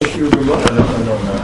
what's your Gemara? I don't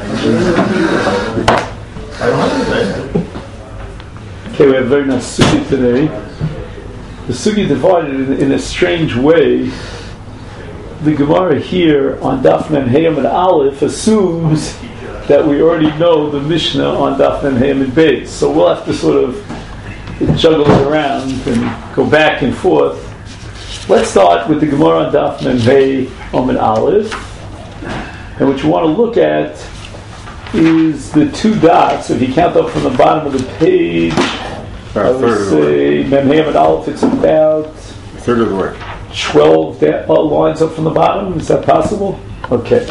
know. Okay, we have a very nice sugi today. The sugi divided in a strange way. The Gemara here on Daf Mem Hayam and Aleph assumes that we already know the Mishnah on Daf Mem Hayam and Beis. So we'll have to sort of juggle it around and go back and forth. Let's start with the Gemara on Daf Mem Hayam and Aleph. And what you want to look at is the two dots. So if you count up from the bottom of the page, I would say Mem Hayam and Aleph, it's about a third of the way. 12 lines up from the bottom. Is that possible? Okay.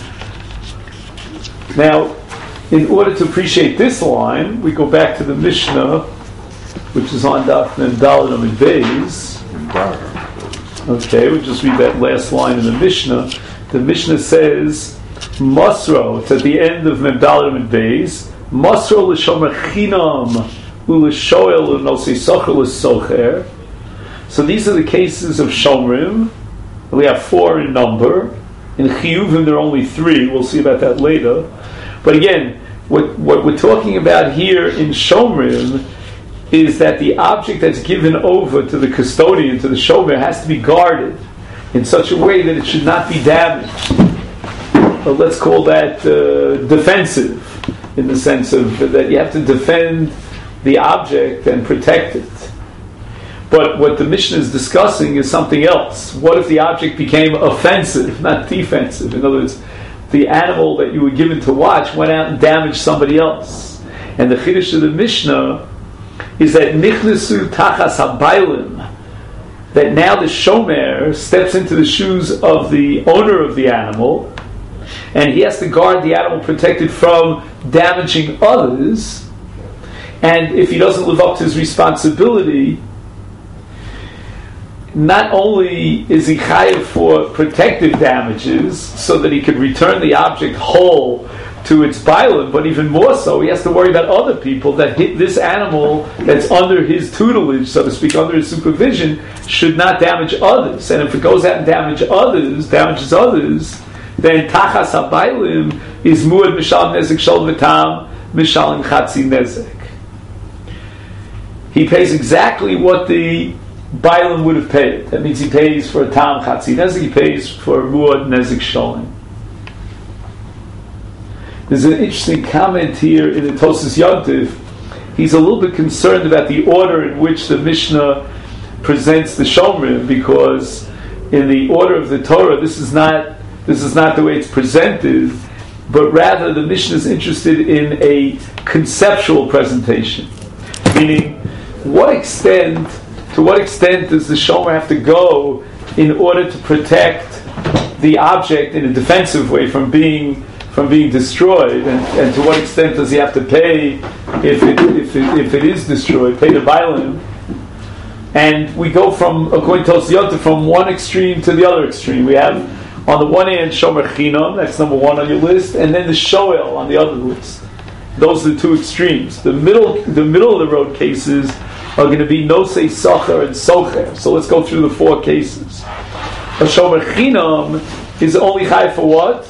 Now, in order to appreciate this line, we go back to the Mishnah, which is on Daf Mem Daled Amud Beis. Okay, we'll just read that last line in the Mishnah. The Mishnah says, Masro, it's at the end of Mem Daled Amud Beis, Masro l'shomer chinam u'l'shoel u'nosei socher l'socher. So these are the cases of Shomrim. We have 4 in number. In Chiyuvim there are only 3. We'll see about that later. But again, what we're talking about here in Shomrim is that the object that's given over to the custodian, to the Shomer, has to be guarded in such a way that it should not be damaged. Let's call that defensive, in the sense of that you have to defend the object and protect it. But what the Mishnah is discussing is something else. What if the object became offensive, not defensive? In other words, the animal that you were given to watch went out and damaged somebody else. And the Chiddush of the Mishnah is that nichnesu tachas habaylim, that now the shomer steps into the shoes of the owner of the animal, and he has to guard the animal, protect it from damaging others. And if he doesn't live up to his responsibility, not only is he chayav for protective damages so that he could return the object whole to its bailim, but even more so, he has to worry about other people, that this animal that's under his tutelage, so to speak, under his supervision, should not damage others. And if it goes out and damages others, then tachas habaylim is muad mishal nezek shol v'tam mishal chatzi nezek. He pays exactly what the Bailam would have paid. That means he pays for a tam chatzi nezek, he pays for muad nezek sholim. There's an interesting comment here in the Tosas Yontif. He's a little bit concerned about the order in which the Mishnah presents the Shomrim, because in the order of the Torah, this is not the way it's presented, but rather the Mishnah is interested in a conceptual presentation. Meaning, to what extent does the Shomer have to go in order to protect the object in a defensive way from being destroyed, and to what extent does he have to pay if it is destroyed, pay the bailim? And we go from, according to Tosiyot, from one extreme to the other extreme. We have on the one hand Shomer Chinam, that's number 1 on your list, and then the Shoel on the other list. Those are the two extremes. The middle of the road cases are going to be Nosei Socher and Socher. So let's go through the 4 cases. A Shomer Chinam is only chai for what?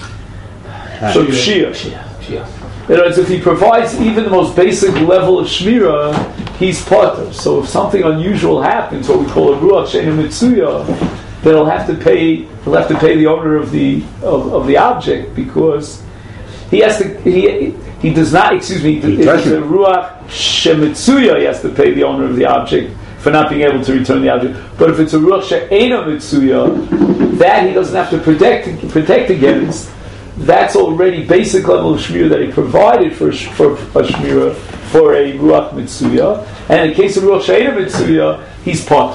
So Shia. In other words, if he provides even the most basic level of Shmira, he's potter. So if something unusual happens, what we call a Ruach She'eino Mitzuya, then he'll have to pay the owner of the object, because he has to. He does not. Excuse me. If it's a Ruach Shemitzuya, he has to pay the owner of the object for not being able to return the object. But if it's a Ruach She'eino Mitzuya, that he doesn't have to protect against. That's already basic level of shmira that he provided for a shmira for a Ruach Mitzuya. And in the case of Ruach She'eino Mitzuya, he's pot.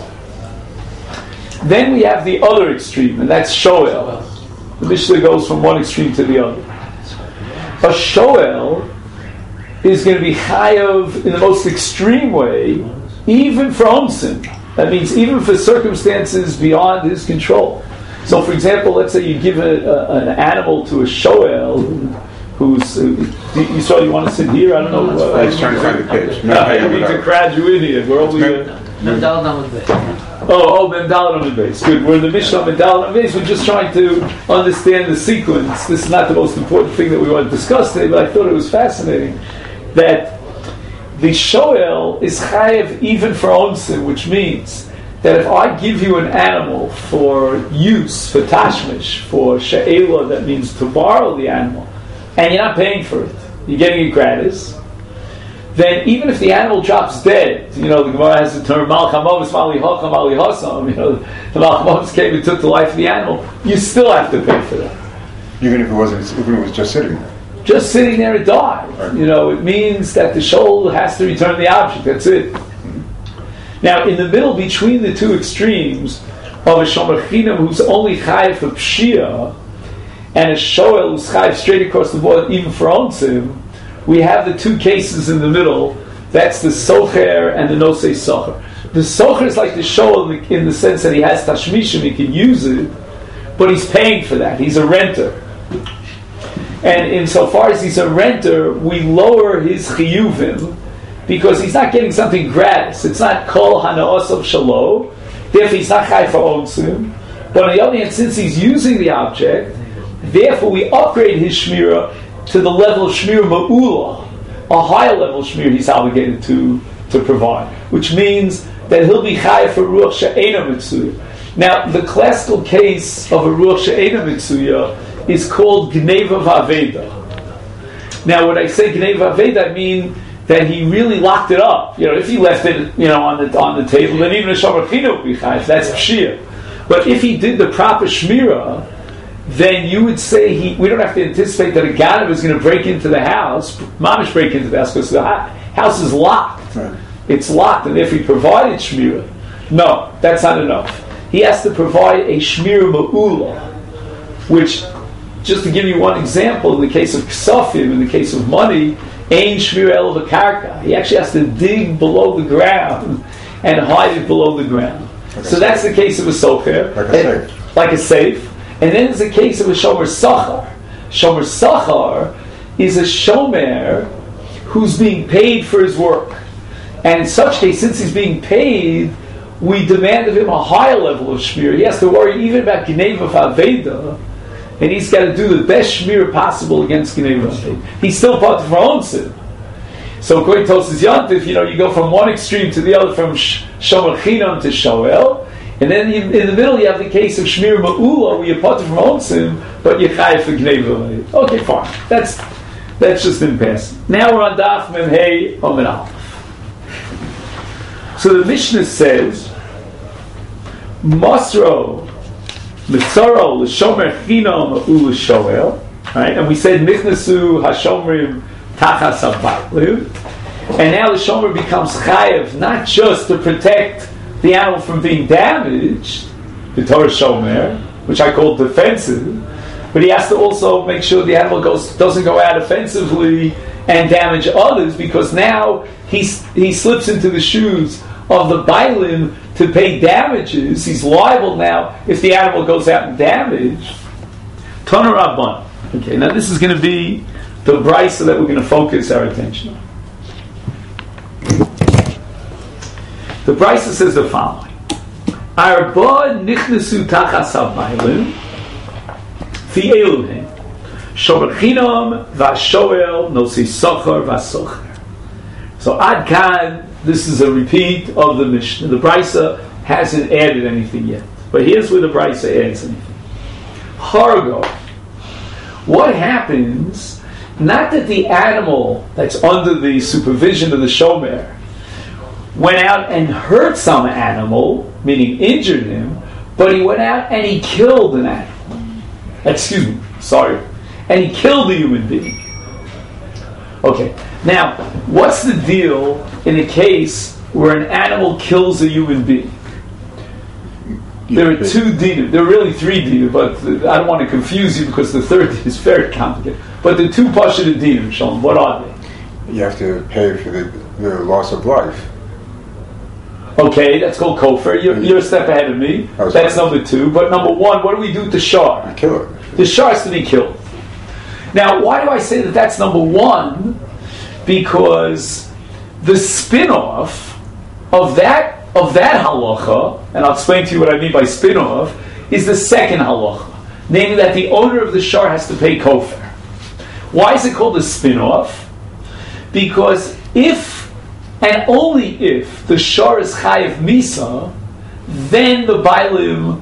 Then we have the other extreme, and that's Shoel. The Mishnah goes from one extreme to the other. A Shoel is going to be chayav in the most extreme way, even for onsin. That means even for circumstances beyond his control. So, for example, let's say you give an animal to a Shoel who's... you want to sit here? I don't know. I was trying to find the page. I need to crowd you in here. We're only... Mendalit on the base. Good. We're in the Mishnah Mendalit on the base. We're just trying to understand the sequence. This is not the most important thing that we want to discuss today, but I thought it was fascinating that the shoel is chayev even for onsim, which means that if I give you an animal for use, for tashmish, for she'ela, that means to borrow the animal, and you're not paying for it, you're getting it gratis, then even if the animal drops dead, the Gemara has the term Malchamavis Mali Hocham Mali Hosam, the Malchamavis came and took the life of the animal, you still have to pay for that. Even if it was just sitting there. Just sitting there, it died. Right. It means that the shoal has to return the object. That's it. Now, in the middle, between the two extremes of a shomer chinam who's only chayiv for pshia and a shoel who's chayiv straight across the board, even for onsim, we have the two cases in the middle. That's the socher and the nosei socher. The socher is like the shoel in the sense that he has tashmishim, he can use it, but he's paying for that. He's a renter. And insofar as he's a renter, we lower his chiyuvim because he's not getting something gratis. It's not kol hanaos of shalom. Therefore, he's not chai for onsim. But on the other hand, since he's using the object, therefore we upgrade his shmirah to the level of shmirah ma'ula, a higher level of shmirah he's obligated to provide, which means that he'll be chai for ruach she'ena mitzuya. Now, the classical case of a ruach she'ena mitzuya is called Gneva Vaveda. Now, when I say Gneva Vaveda, I mean that he really locked it up. If he left it, on the table, then even a Shomer Chino would be chayiv. That's Pshia. But if he did the proper Shmirah, then you would say we don't have to anticipate that a Ganav is going to break into the house, mamish break into the house, because the house is locked. Right. It's locked, and if he provided Shmirah, no, that's not enough. He has to provide a Shmirah Ma'ula, which, just to give you one example, in the case of ksafim, in the case of money, ein shmir el v'karka. He actually has to dig below the ground and hide it below the ground. So that's the case of a socher, like a safe. And then there's the case of a shomer sachar. Shomer sachar is a shomer who's being paid for his work. And in such case, since he's being paid, we demand of him a higher level of shmir. He has to worry even about gneva v'aveda, and he's got to do the best shmir possible against gneva. He's still part of our own sin. So according to Tosas Yantif, you go from one extreme to the other, from shomer chinam to shoel, and then in the middle you have the case of shmir ma'ula, where you're part of our own sin, but you're chayiv for gneva. Okay, fine. That's just in passing. Now we're on Daf Mem Hey Omen Aleph. So the Mishnah says, Masro Mitzaro l'shomer chinam u'l'shoel, right? And we said nichnasu hashomrim tachas habaylim, and now the shomer becomes chayev not just to protect the animal from being damaged, the Torah shomer, which I call defensive, but he has to also make sure the animal doesn't go out offensively and damage others, because now he slips into the shoes of the bailim to pay damages. He's liable now if the animal goes out and damaged. Tana Rabban. Okay, now this is going to be the brisa that we're going to focus our attention on. The brisa says the following: Arba nichnesu tachas habaylim fi eluhem shomer chinam v'ashoel nosi socher v'asocher. So Ad Kan, this is a repeat of the Mishnah. The brisa hasn't added anything yet, but here's where the brisa adds anything. Hargo. What happens? Not that the animal that's under the supervision of the shomer went out and hurt some animal, meaning injured him, but he went out and he killed an animal. And he killed a human being. Okay, now, what's the deal in a case where an animal kills a human being? There are two dinim. There are really three dinim, but I don't want to confuse you because the third is very complicated. But the two pashut dinim, Shalom, what are they? You have to pay for the loss of life. Okay, that's called kofar. You're a step ahead of me. That's number two. But number one, what do we do with the shar? You kill it. The shar has to be killed. Now, why do I say that that's number one? Because the spin-off of that of that halacha, and I'll explain to you what I mean by spin-off, is the second halacha, namely that the owner of the shar has to pay kofar. Why is it called a spin-off? Because if, and only if, the shar is chayiv misa, then the bailim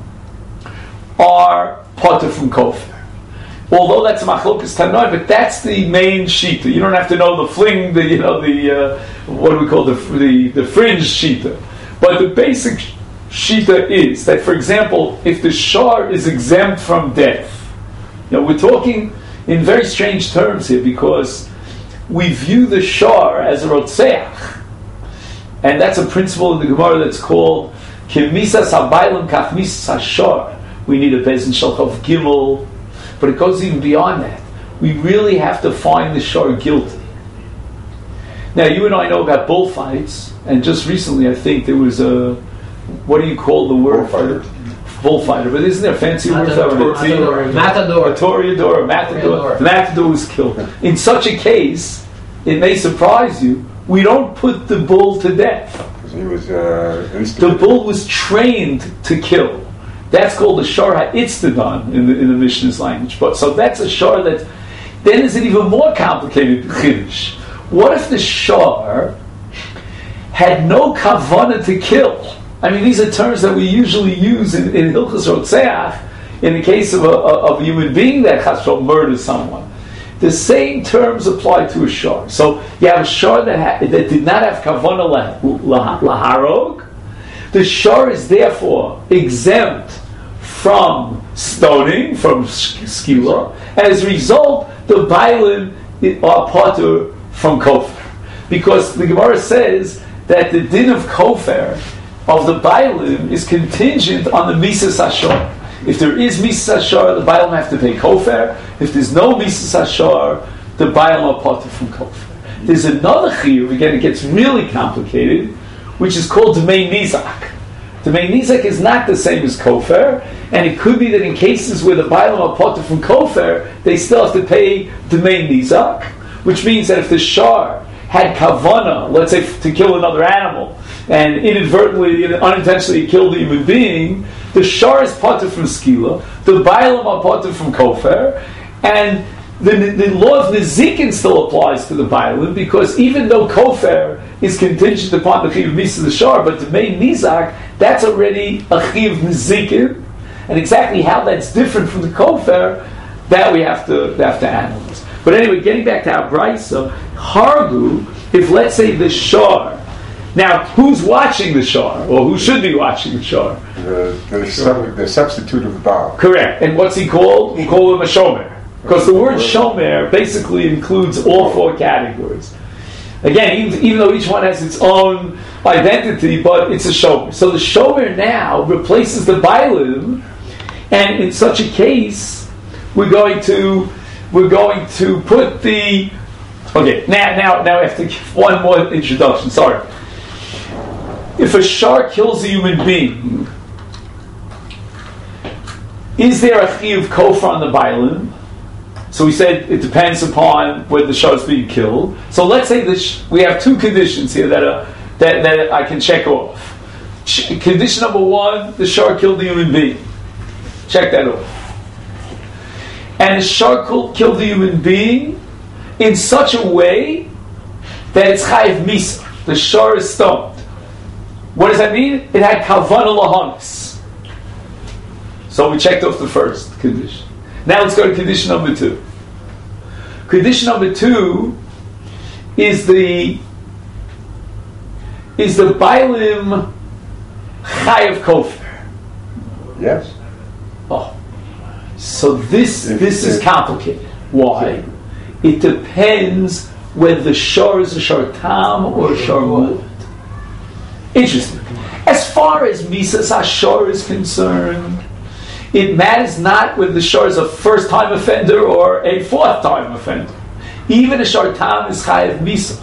are potter from kofar. Although that's a machlokas tanoi, but that's the main shita. You don't have to know the fling, what do we call the fringe shita. But the basic shita is that, for example, if the shar is exempt from death, we're talking in very strange terms here because we view the shar as a rotzeach, and that's a principle in the Gemara that's called kemisas habaylim kach misas hashar. We need a bezin shalchav gimel, but it goes even beyond that. We really have to find the shar guilty. Now, you and I know about bullfights, and just recently, I think there was a, what do you call the word? Bullfighter. But isn't there a fancy word for it? Matador. A toreador, a matador. The matador was killed. In such a case, it may surprise you, we don't put the bull to death. He was, the bull was trained to kill. That's called a shar ha'itzdadon in the Mishnah's language. But so that's a shar that then is an even more complicated chiddush. What if the shar had no kavanah to kill? I mean, these are terms that we usually use in Hilchos Rotzeach in the case of a human being that chas v'shalom murders someone. The same terms apply to a shar. So you have a shar that did not have kavanah laharog. The shar is therefore exempt from stoning, from skila, and as a result, the bailim are potter from kofar. Because the Gemara says that the din of kofar, of the bailim, is contingent on the misas hashar. If there is misas hashar, the bailim have to pay kofar. If there's no misas hashar, the bailim are potter from kofar. There's another chiyuv, again it gets really complicated, which is called Dmei Nizak. Dmei Nizak is not the same as kofar, and it could be that in cases where the bailim are potter from kofar, they still have to pay Dmei Nizak, which means that if the shar had kavana, let's say to kill another animal, and inadvertently, unintentionally killed a human being, the shar is potter from skila, the bailim are potter from kofar, and the law of Nezikin still applies to the bailim, because even though kofar is contingent upon the chiv misa the shar, but the main nizak, that's already a chiv Nezikin, and exactly how that's different from the kofar, that we have to analyze. But anyway, getting back to our brisa, hargu, if let's say the shar, now who's watching the shar, or who should be watching the shar? The substitute of the Baal. Correct. And what's he called? We call him a shomer. Because the word shomer basically includes all four categories. Again, even though each one has its own identity, but it's a shomer. So the shomer now replaces the bailim, and in such a case, we're going to put the... Okay, now I have to give one more introduction. Sorry. If a shar kills a human being, is there a chiyuv kofar on the bailim? So we said it depends upon whether the shar is being killed. So let's say we have two conditions here that I can check off. Condition number one: the shar killed the human being. Check that off. And the shar killed the human being in such a way that it's chayiv misa. The shar is stoned. What does that mean? It had kavanah lahanis. So we checked off the first condition. Now let's go to condition number two. Condition number two is the bailim chayav kofar. Yes. Oh, so this is complicated. Why? It depends whether the shar is a shar tam or a shar mud. Interesting. As far as misas hashar is concerned, it matters not whether the shar is a first-time offender or a fourth-time offender. Even a shar tam is chayav misa.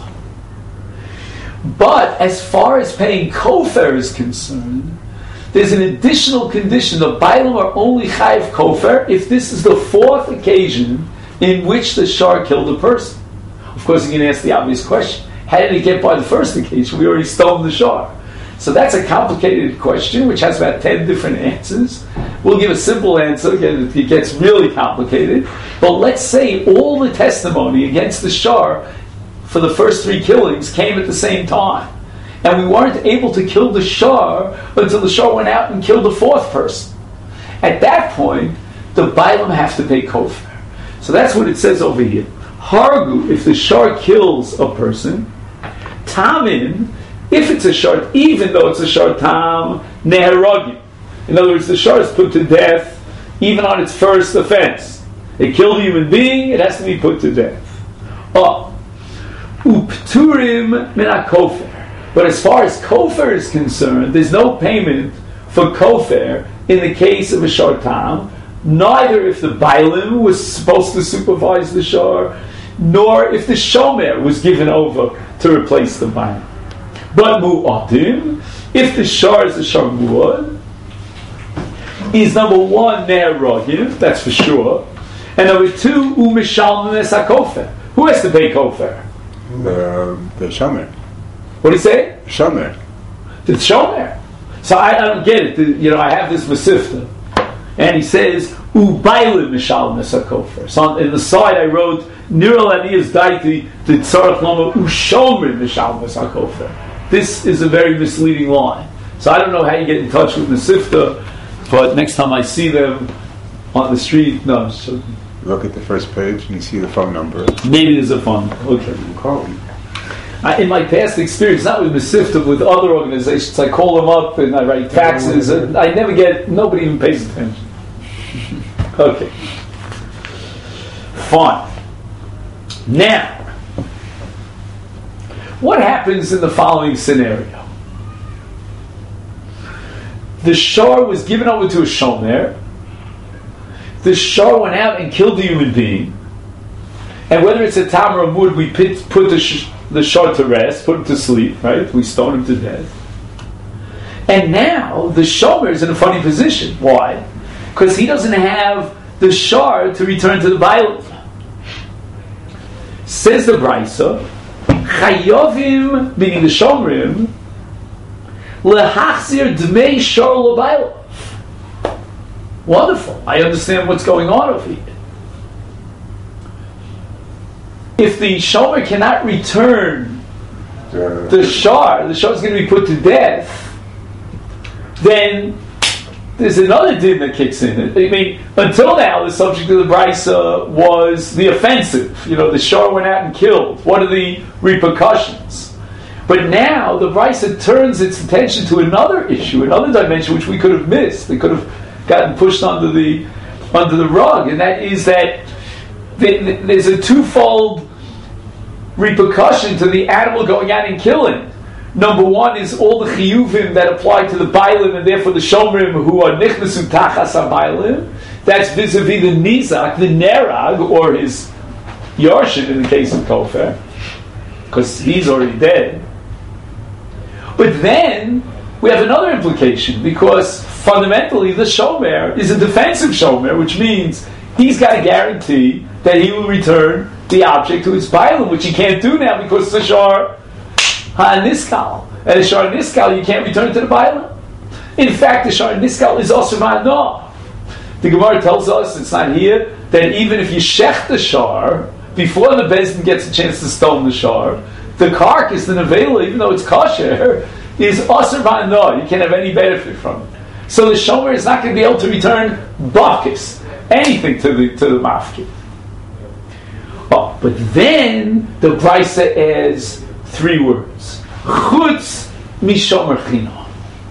But as far as paying kofar is concerned, there's an additional condition. The bailim are only chayav kofar if this is the fourth occasion in which the shar killed a person. Of course, you can ask the obvious question: how did it get by the first occasion? We already stoned the shar. So that's a complicated question, which has about 10 different answers. We'll give a simple answer. Again, it gets really complicated. But let's say all the testimony against the Shar for the first 3 killings came at the same time. And we weren't able to kill the Shar until the Shar went out and killed the 4th person. At that point, the Bailam have to pay kofar. So that's what it says over here. Hargu, if the Shar kills a person. Tamin, if it's a Shar, even though it's a Shar Tam, Neheragim. In other words, the Shar is put to death even on its first offense. It killed a human being, it has to be put to death. Upturim min ha-kofar. But as far as kofar is concerned, there's no payment for kofar in the case of a Shar Tam, neither if the Bailim was supposed to supervise the Shar, nor if the Shomer was given over to replace the Bailim. But Mu'adim, if the Shar is a Shar Mu'ad, is number 1 Ne'eragim, that's for sure, and number 2 U'mishalmim es ha-kofar. Who has to pay kofar? The Shomer. What do you say? Shomer. The Shomer. So I don't get it. I have this Masifta, and he says U'bailim mishalmim es ha-kofar. So in the side I wrote Niral Aniyas Daiti the Tzarech Lama U'shomer mishalmim es ha-kofar. This is a very misleading line. So I don't know how you get in touch with Masifta, but next time I see them on the street, no. So Look at the first page and see the phone number. maybe there's a phone. Okay. Call them. In my past experience, not with Masifta, but with other organizations, I call them up and I write faxes, and I never get, nobody even pays attention. Okay. Fine. Now, what happens in the following scenario? The Shar was given over to a Shomer. The Shar went out and killed a human being. And whether it's a Tam or a Mud, we put the Shar to rest, put him to sleep, right? We stone him to death. And now the Shomer is in a funny position. Why? Because he doesn't have the Shar to return to the Bailam. Says the Brisa, Chayovim, meaning the Shomrim, lehachzir dmei Shar l'Bailam. Wonderful. I understand what's going on over here. If the Shomer cannot return the Shar is going to be put to death, then there's another din that kicks in. I mean, until now, the subject of the Brisa was the offensive. The Shar went out and killed. What are the repercussions? But now, the Brisa turns its attention to another issue, another dimension which we could have missed. They could have gotten pushed under the rug, and that is that there's a twofold repercussion to the animal going out and killing. Number 1 is all the chiyuvim that apply to the Bailim, and therefore the Shomrim who are nichnasu tachas ha-Bailim. That's vis-a-vis the Nizak, the Nerag, or his Yarshin in the case of Kofar, because he's already dead. But then we have another implication, because fundamentally the Shomer is a defensive Shomer, which means he's got a guarantee that he will return the object to its Bailim, which he can't do now because the Shar HaNiskal. And the Shar HaNiskal you can't return to the Bailim. In fact, the Shar HaNiskal is also Ma'anah. The Gemara tells us, it's not here, that even if you shech the Shar, before the Bezdin gets a chance to stone the Shar, the carcass, the Nevela, even though it's kosher, is Asr Ma'anah. You can't have any benefit from it. So the Shomer is not going to be able to return Bakis, anything to the Mafkid. But then the Brisa adds 3 words. Chutz mishomer chinam.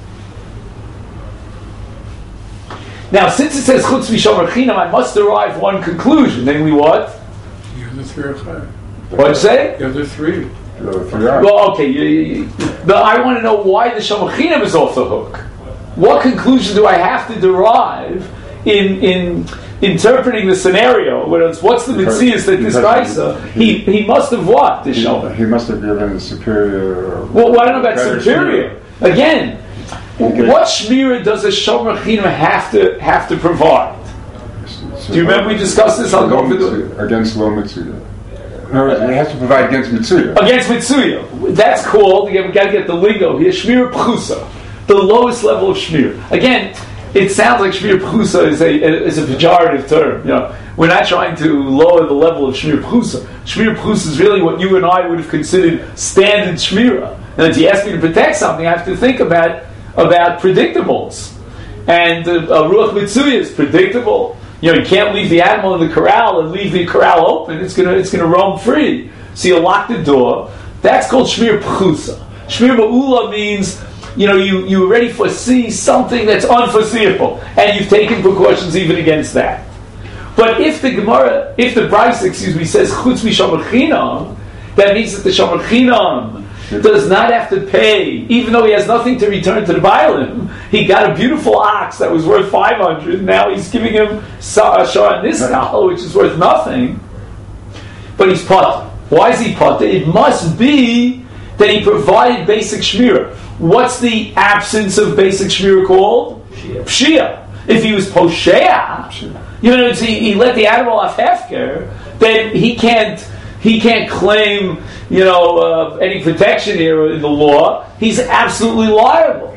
Now, since it says chutz mishomer chinam, I must derive one conclusion. Namely what? The other 3 are chayav. What'd you say? The other 3. Well, okay. But I want to know why the shomer chinam is off the hook. What conclusion do I have to derive in interpreting the scenario? What's the mitzias that this Brisa he must have what the shomer? He must have given a superior. Well, I don't know about superior. Again, what shmira does a shomer chinam have to provide? Do you remember we discussed this? I'll go for against lo mitzvah. In other words, he has to provide against Mitsuya. Against Mitsuya. That's called, again, we got to get the lingo here, Shmir Pchusa, the lowest level of Shmir. Again, it sounds like Shmir Pchusa is a pejorative term. You know, we're not trying to lower the level of Shmir Pchusa. Shmir Pchusa is really what you and I would have considered standard Shmira. And if you ask me to protect something, I have to think about predictables. And Ruach Mitsuya is predictable. You know, you can't leave the animal in the corral and leave the corral open. It's gonna roam free. So you lock the door. That's called Shmir Pchusa. Shmir Ma'ula means, you know, you already foresee something that's unforeseeable, and you've taken precautions even against that. But if the Bryce, says Chutz Mishomer Chinam, that means that the Shomer Chinam does not have to pay, even though he has nothing to return to the Bailim. He got a beautiful ox that was worth 500. Now he's giving him a Shar Niskal, which is worth nothing. But he's potter. Why is he potter? It must be that he provided basic shmira. What's the absence of basic shmira called? Pshia. If he was poshea, you know, he let the animal off hefker, then he can't claim, you know, any protection here in the law. He's absolutely liable.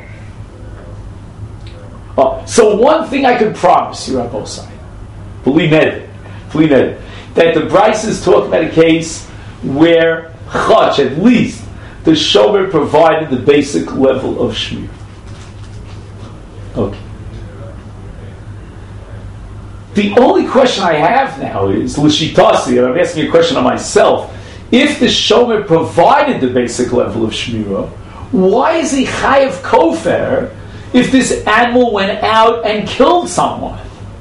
So one thing I can promise you on both sides, believe it, that the Bryce talk about a case where Chach, at least, the Shomer provided the basic level of Shmir. Okay. The only question I have now is, L'shitasi, and I'm asking a question of myself, if the Shomer provided the basic level of Shmira, why is he chayav kofer if this animal went out and killed someone?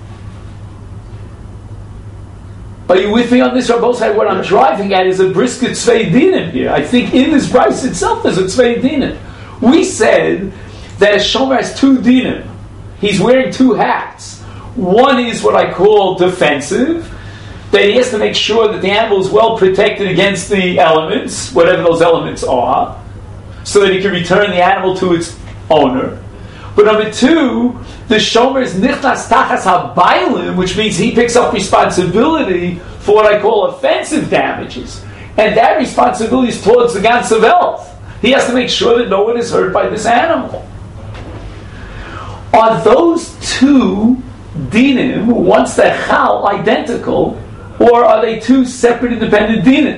Are you with me on this, Rabbosai? What I'm driving at is a brisket tzvei dinim here. I think in this price itself there's a tzvei dinim. We said that a shomer has two dinim. He's wearing two hats. One is what I call defensive, that he has to make sure that the animal is well protected against the elements, whatever those elements are, so that he can return the animal to its owner. But number two, the shomer is nichnas tachas habaylim, which means he picks up responsibility for what I call offensive damages. And that responsibility is towards the Gans of Health. He has to make sure that no one is hurt by this animal. Are those two dinim, once they're chal, identical, or are they two separate independent dinim?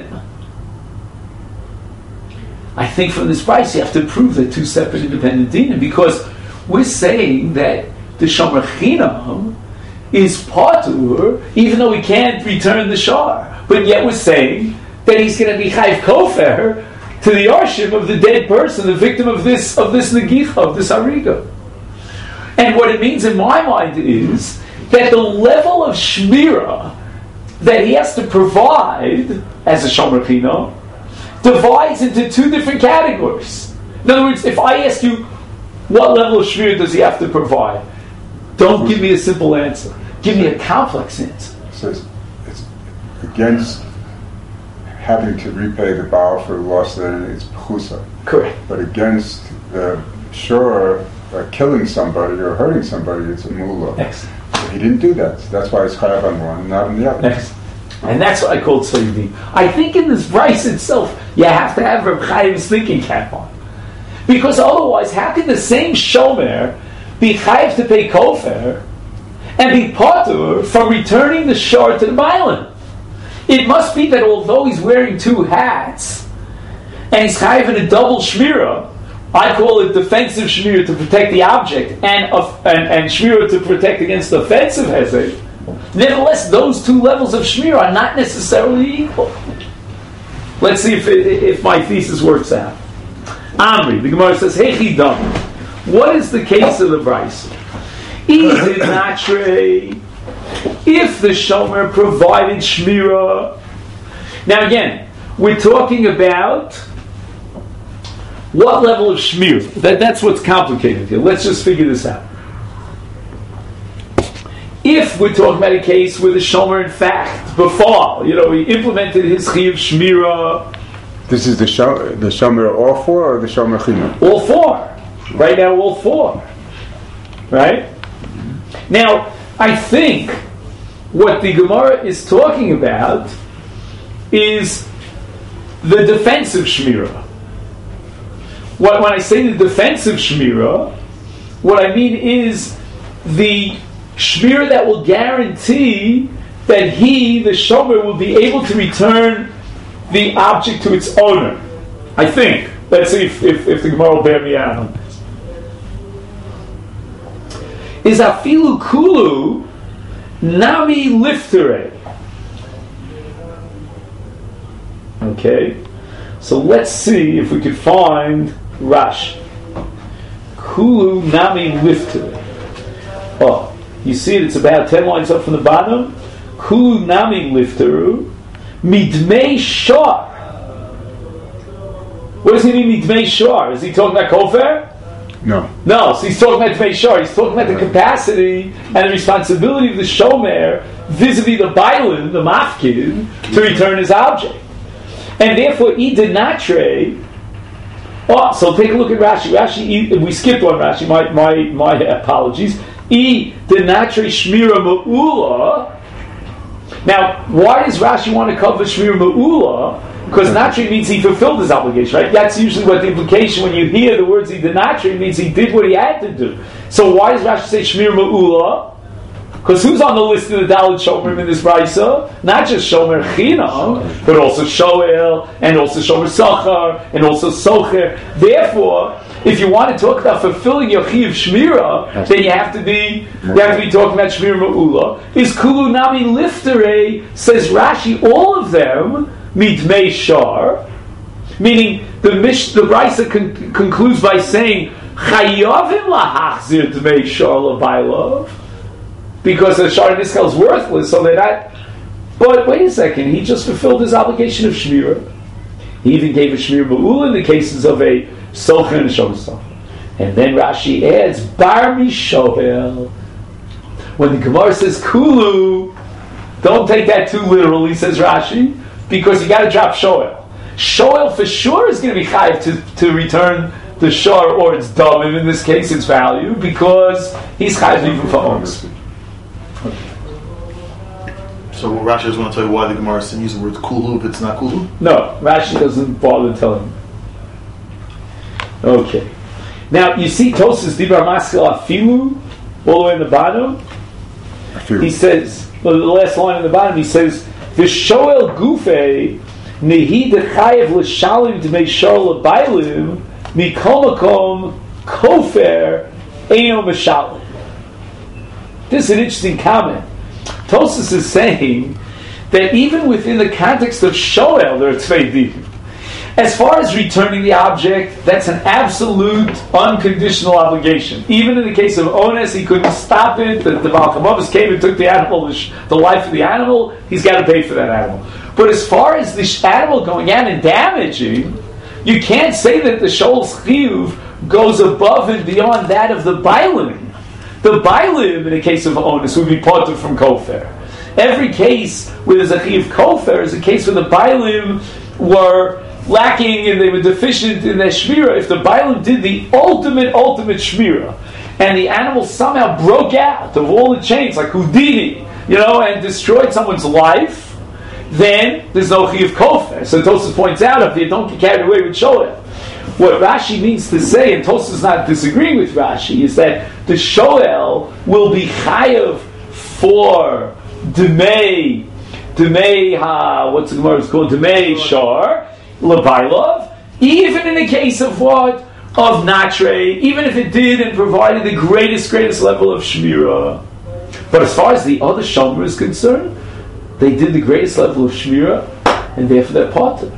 I think from this price you have to prove they're two separate independent dinim, because we're saying that the shomer chinam is patur, even though he can't return the shar. But yet we're saying that he's going to be chayv kofer to the arshim of the dead person, the victim of this negicha, of this hariga. And what it means in my mind is that the level of shmira that he has to provide as a shomer chinam divides into two different categories. In other words, if I ask you, what level of shmir does he have to provide? Don't give me a simple answer. Give me a complex answer. So it's against having to repay the Baal for the loss that it's pchusa. Correct. But against the killing somebody or hurting somebody, it's a mula. Excellent. So he didn't do that. So that's why it's chayav on one, not on the other. Excellent. And that's what I call tzvei. I think in this price itself, you have to have Reb Chaim's thinking cap on. Because otherwise, how can the same shomer be chayiv to pay kofer and be patur from returning the shor to the bailim? It must be that although he's wearing two hats and he's chayiv in a double shmira, I call it defensive shmira to protect the object and shmira to protect against offensive hezek. Nevertheless, those two levels of shmira are not necessarily equal. Let's see if my thesis works out. Amri, the Gemara says, "Hey chidam, what is the case of the Bryce? Is it not true if the shomer provided shmira?" Now again, we're talking about what level of shmira. That's what's complicated here. Let's just figure this out. If we're talking about a case where the shomer, in fact, before, he implemented his chiyuv shmira. This is the shomer all four or the shomer chinam? All four. Right now, all four. Right? Now, I think what the Gemara is talking about is the defensive shmirah. When I say the defensive shmirah, what I mean is the shmirah that will guarantee that he, the shomer, will be able to return the object to its owner. I think. Let's see if the Gemara will bear me out on this. Is afilu kulu nami liftere. Okay, so let's see if we could find Rashi. Kulu nami liftere. Oh, you see it? It's about 10 lines up from the bottom. Kulu nami lifteru midmei shar. What does he mean midmei shar? Is he talking about kofar? No, so he's talking about midmei shar. He's talking about the capacity and the responsibility of the shomer vis-a-vis the bailin, the mafkid, to return his object. And therefore, idinatre. Oh, so take a look at Rashi. Rashi, we skipped one Rashi. My apologies. Idinatre shmira ma'ula. Now, why does Rashi want to cover shmira ma'ula? Because natre means he fulfilled his obligation, right? That's usually what the implication when you hear the words idinatre means he did what he had to do. So why does Rashi say shmira ma'ula? Because who's on the list of the Dalit Shomer in this Brisa? Not just Shomer Chinam, but also Shoel, and also Shomer Sachar, and also Socher. Therefore, if you want to talk about fulfilling your Chiv Shmira, then you have to be talking about Shmira Ma'ula. Is Kulu Nami Liftere, says Rashi, all of them, Midmei Shar, meaning the Brisa concludes by saying, Chayavim lahachzir Dmei Shar l'bailov, because the Shar Niskal is worthless, so they're not. But wait a second, he just fulfilled his obligation of Shmira. He even gave a Shmir Ma'ula in the cases of a Socher and a Shomer Socher. And then Rashi adds, Bar Mishohel. When the Gemara says Kulu, don't take that too literally, says Rashi, because you got to drop Shoel. Shoel for sure is going to be chayiv to return the Shar or its Damim, in this case its value, because he's chayiv even for Omer. So Rashi doesn't want to tell you why the Gemara is using the word kulu if it's not kulu? No, Rashi doesn't bother telling. Okay. Now, you see Tosas Dibar Maskil Afilu, all the way in the bottom? Afilu. He says, well, the last line in the bottom, he says, V'shoel gufe nehi dechayev l'shalim d'mei shor l'bailim mikol makom kofer eino m'shalim. This is an interesting comment. Tosas is saying that even within the context of Shoel, there are Tzvei Din. As far as returning the object, that's an absolute, unconditional obligation. Even in the case of Ones, he couldn't stop it. The Baal Chamavos came and took the animal, the life of the animal. He's got to pay for that animal. But as far as the animal going out and damaging, you can't say that the Shoel's Chiyuv goes above and beyond that of the Bailim. The Bailim, in the case of Onus, would be parted from Kofer. Every case where there's a Chiv Kofer is a case where the Bailim were lacking and they were deficient in their Shmira. If the Bailim did the ultimate Shmira, and the animal somehow broke out of all the chains, like Houdini, and destroyed someone's life, then there's no Chiv Kofer. So Tosas points out, if you don't get carried away with Shoel. What Rashi means to say, and Tosas is not disagreeing with Rashi, is that the Shoel will be chayav for Demei, what's the Gemara called? Demei Shar, Lebailov, even in the case of what? Of Natre, even if it did and provided the greatest level of Shmira. But as far as the other Shomer is concerned, they did the greatest level of Shmira, and therefore they're parted.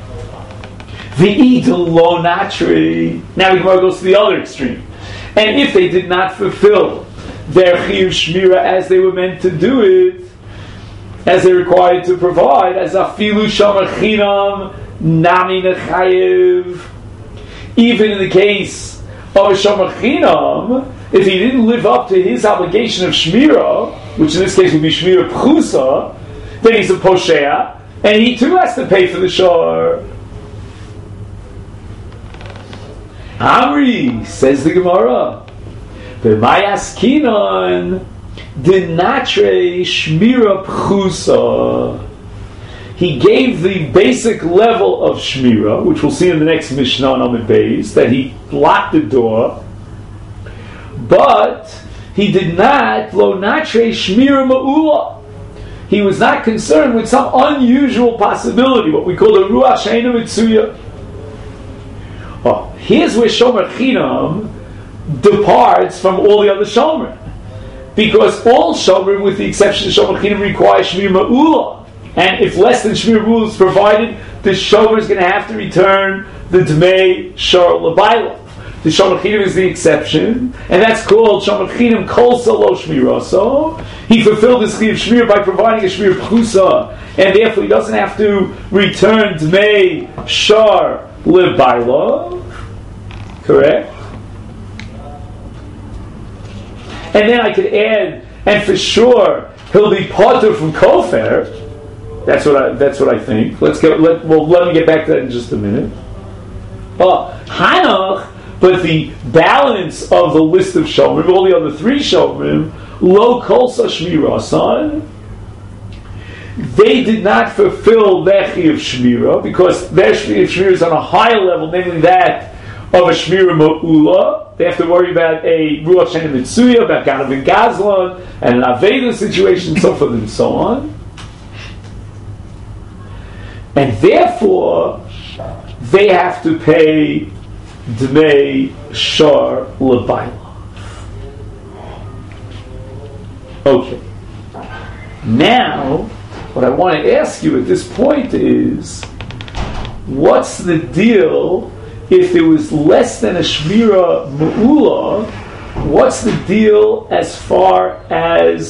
The lo Natre. Now the Gemara goes to the other extreme. And if they did not fulfill their Chiyuv Shmira as they were meant to do it, as they're required to provide, as afilu shomer chinam nami nechayev, even in the case of a shomer chinam, if he didn't live up to his obligation of Shmira, which in this case would be Shmira Pchusa, then he's a Poshea, and he too has to pay for the shor. Amri, says the Gemara, V'mayaskinon dinatre shmira pchusa. he gave the basic level of Shmira, which we'll see in the next Mishnah on Amud Beis, that he locked the door, but he did not, lo natre Shmira ma'ula. He was not concerned with some unusual possibility, what we call the Ruach She'eina Mitzuya. Oh, here's where Shomer Chinam departs from all the other Shomer. Because all Shomer, with the exception of Shomer Chinam, require Shmir Ma'ula. And if less than Shmir Ma'ula is provided, the Shomer is going to have to return the Dmei Shor L'Baila. The Shomer Chinam is the exception, and that's called Shomer Chinam Kol Solo Shmiraso. He fulfilled his Chiyuv Shmir by providing a Shmir Pchusa, and therefore he doesn't have to return Dmei Shor L'Baila. Correct? And then I could add, and for sure he'll be potter from Kofer. That's what I think. Let me get back to that in just a minute. Hanach, but the balance of the list of Shomrim, all the other three Shomrim, Lo Kolsa Shmirasan, they did not fulfill their Chiyuv Shmira, because their Chiyuv Shmira is on a higher level, namely that of a Shmira Ma'ula. They have to worry about a Ruach She'eina Mitzuya, about Ganav and Gazlan, and an Aveda situation, so forth and so on. And therefore, they have to pay Dmei Shor L'Baila. Okay. Now, what I want to ask you at this point is, what's the deal if there was less than a Shmira Ma'ula? What's the deal as far as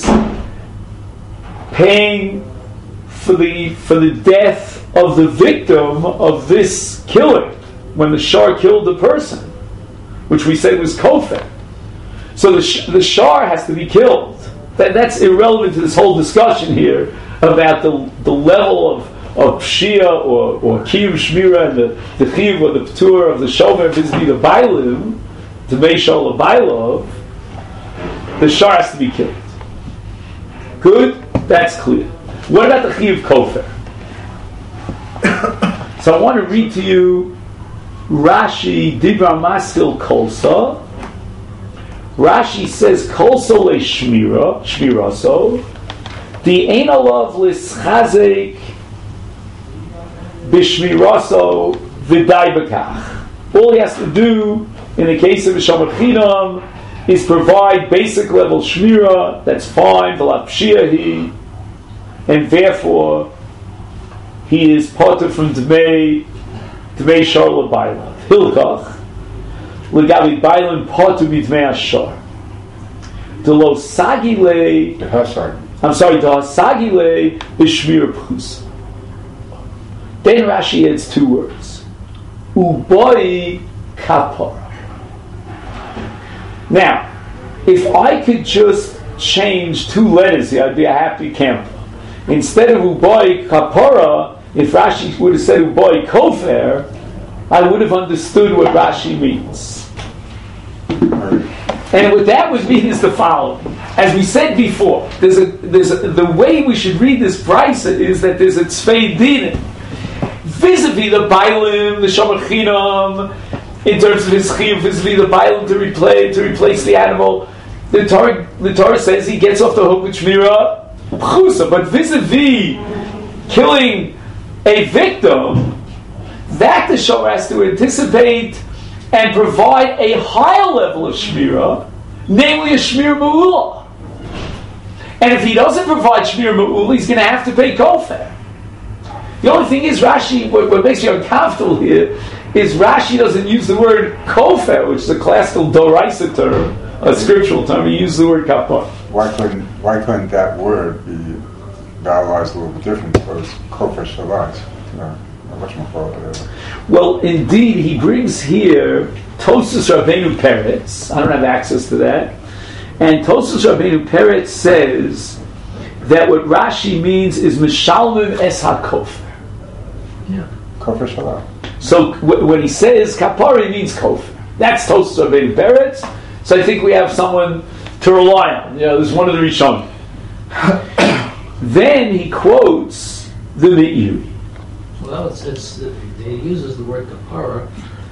paying for the death of the victim of this killing, when the Shar killed the person, which we said was Kofer? So the Shar has to be killed. That's irrelevant to this whole discussion here about the level of Pshia or Kiyuv Shmira and the Chiyuv or the Ptur of the Shomer vis-a-vis the Bailim, to Meishal of Bailov. The Shar has to be killed. Good? That's clear. What about the Chiyuv Kofer? So I want to read to you Rashi Dibra Maskil Kolsa. Rashi says Kolsa le Shmira so the Ein Alav Lischazek B'Shmiraso V'dai B'kach. All he has to do in the case of a Shomer Chinam is provide basic level Shmira. That's fine. V'lat Pshiahi, and therefore he is potter from Dmei Shor L'Baila. Hilkach L'gavi Bailim potter b'Dmei Ashor. D'lo sagile. D'lo sagile b'Shmir Pchus. Then Rashi adds two words. Uboi kapara. Now, if I could just change two letters here, I'd be a happy camper. Instead of Uboi kapara, if Rashi would have said Uboi kofer, I would have understood what Rashi means. And what that would mean is the following. As we said before, the way we should read this brisa is that there's a tzvei dinim vis-a-vis the Bailim, the Shomer Chinam, in terms of his chiyuv, vis-a-vis the Bailim to replace the animal. The Torah says he gets off the hook with Shmira Pchusa, but vis-a-vis killing a victim, that the Shomer has to anticipate and provide a higher level of Shmira, namely a Shmir Ma'ula. And if he doesn't provide Shmir Ma'ula, he's going to have to pay Kofer. The only thing is, Rashi, what makes me uncomfortable here, is Rashi doesn't use the word Kofer, which is a classical Doraisa term, a scriptural term. He uses the word Kapar. Why couldn't that word be valorized a little bit different? Because Kofer Shalat, much more forward. Well, indeed, he brings here Tosas Rabbeinu Peretz. I don't have access to that. And Tosas Rabbeinu Peretz says that what Rashi means is Mishalmim Es HaKofer. Yeah. Kofer Shalat. So when he says Kapara, he means Kofer. That's Tosas Rabbeinu Peretz. So I think we have someone to rely on. This is one of the Rishonim. Then he quotes the Meiri. Well, it uses the word kapara,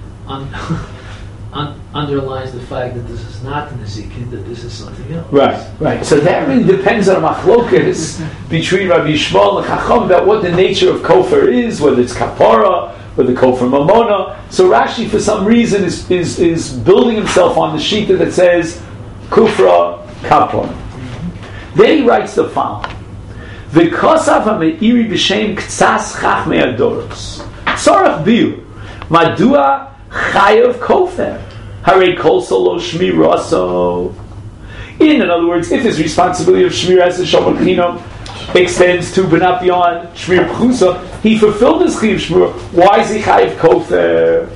underlines the fact that this is not the Nezikin, that this is something else. Right. So that really depends on a machlokas between Rabbi Yishmael and Chacham about what the nature of kofar is, whether it's kapara, whether kofar mamona. So Rashi, for some reason, is building himself on the shita that says kufra kapara. Then he writes the following: the kosav hameiri b'shem ktsas chachmei adoros tzarach biur madua chayav kofar harei kol solo shmiraso. In other words, if his responsibility of shmir as a shomer chinam extends to but not beyond shmir pchusa, he fulfilled his chiyuv shmir. Why is he chayav kofar?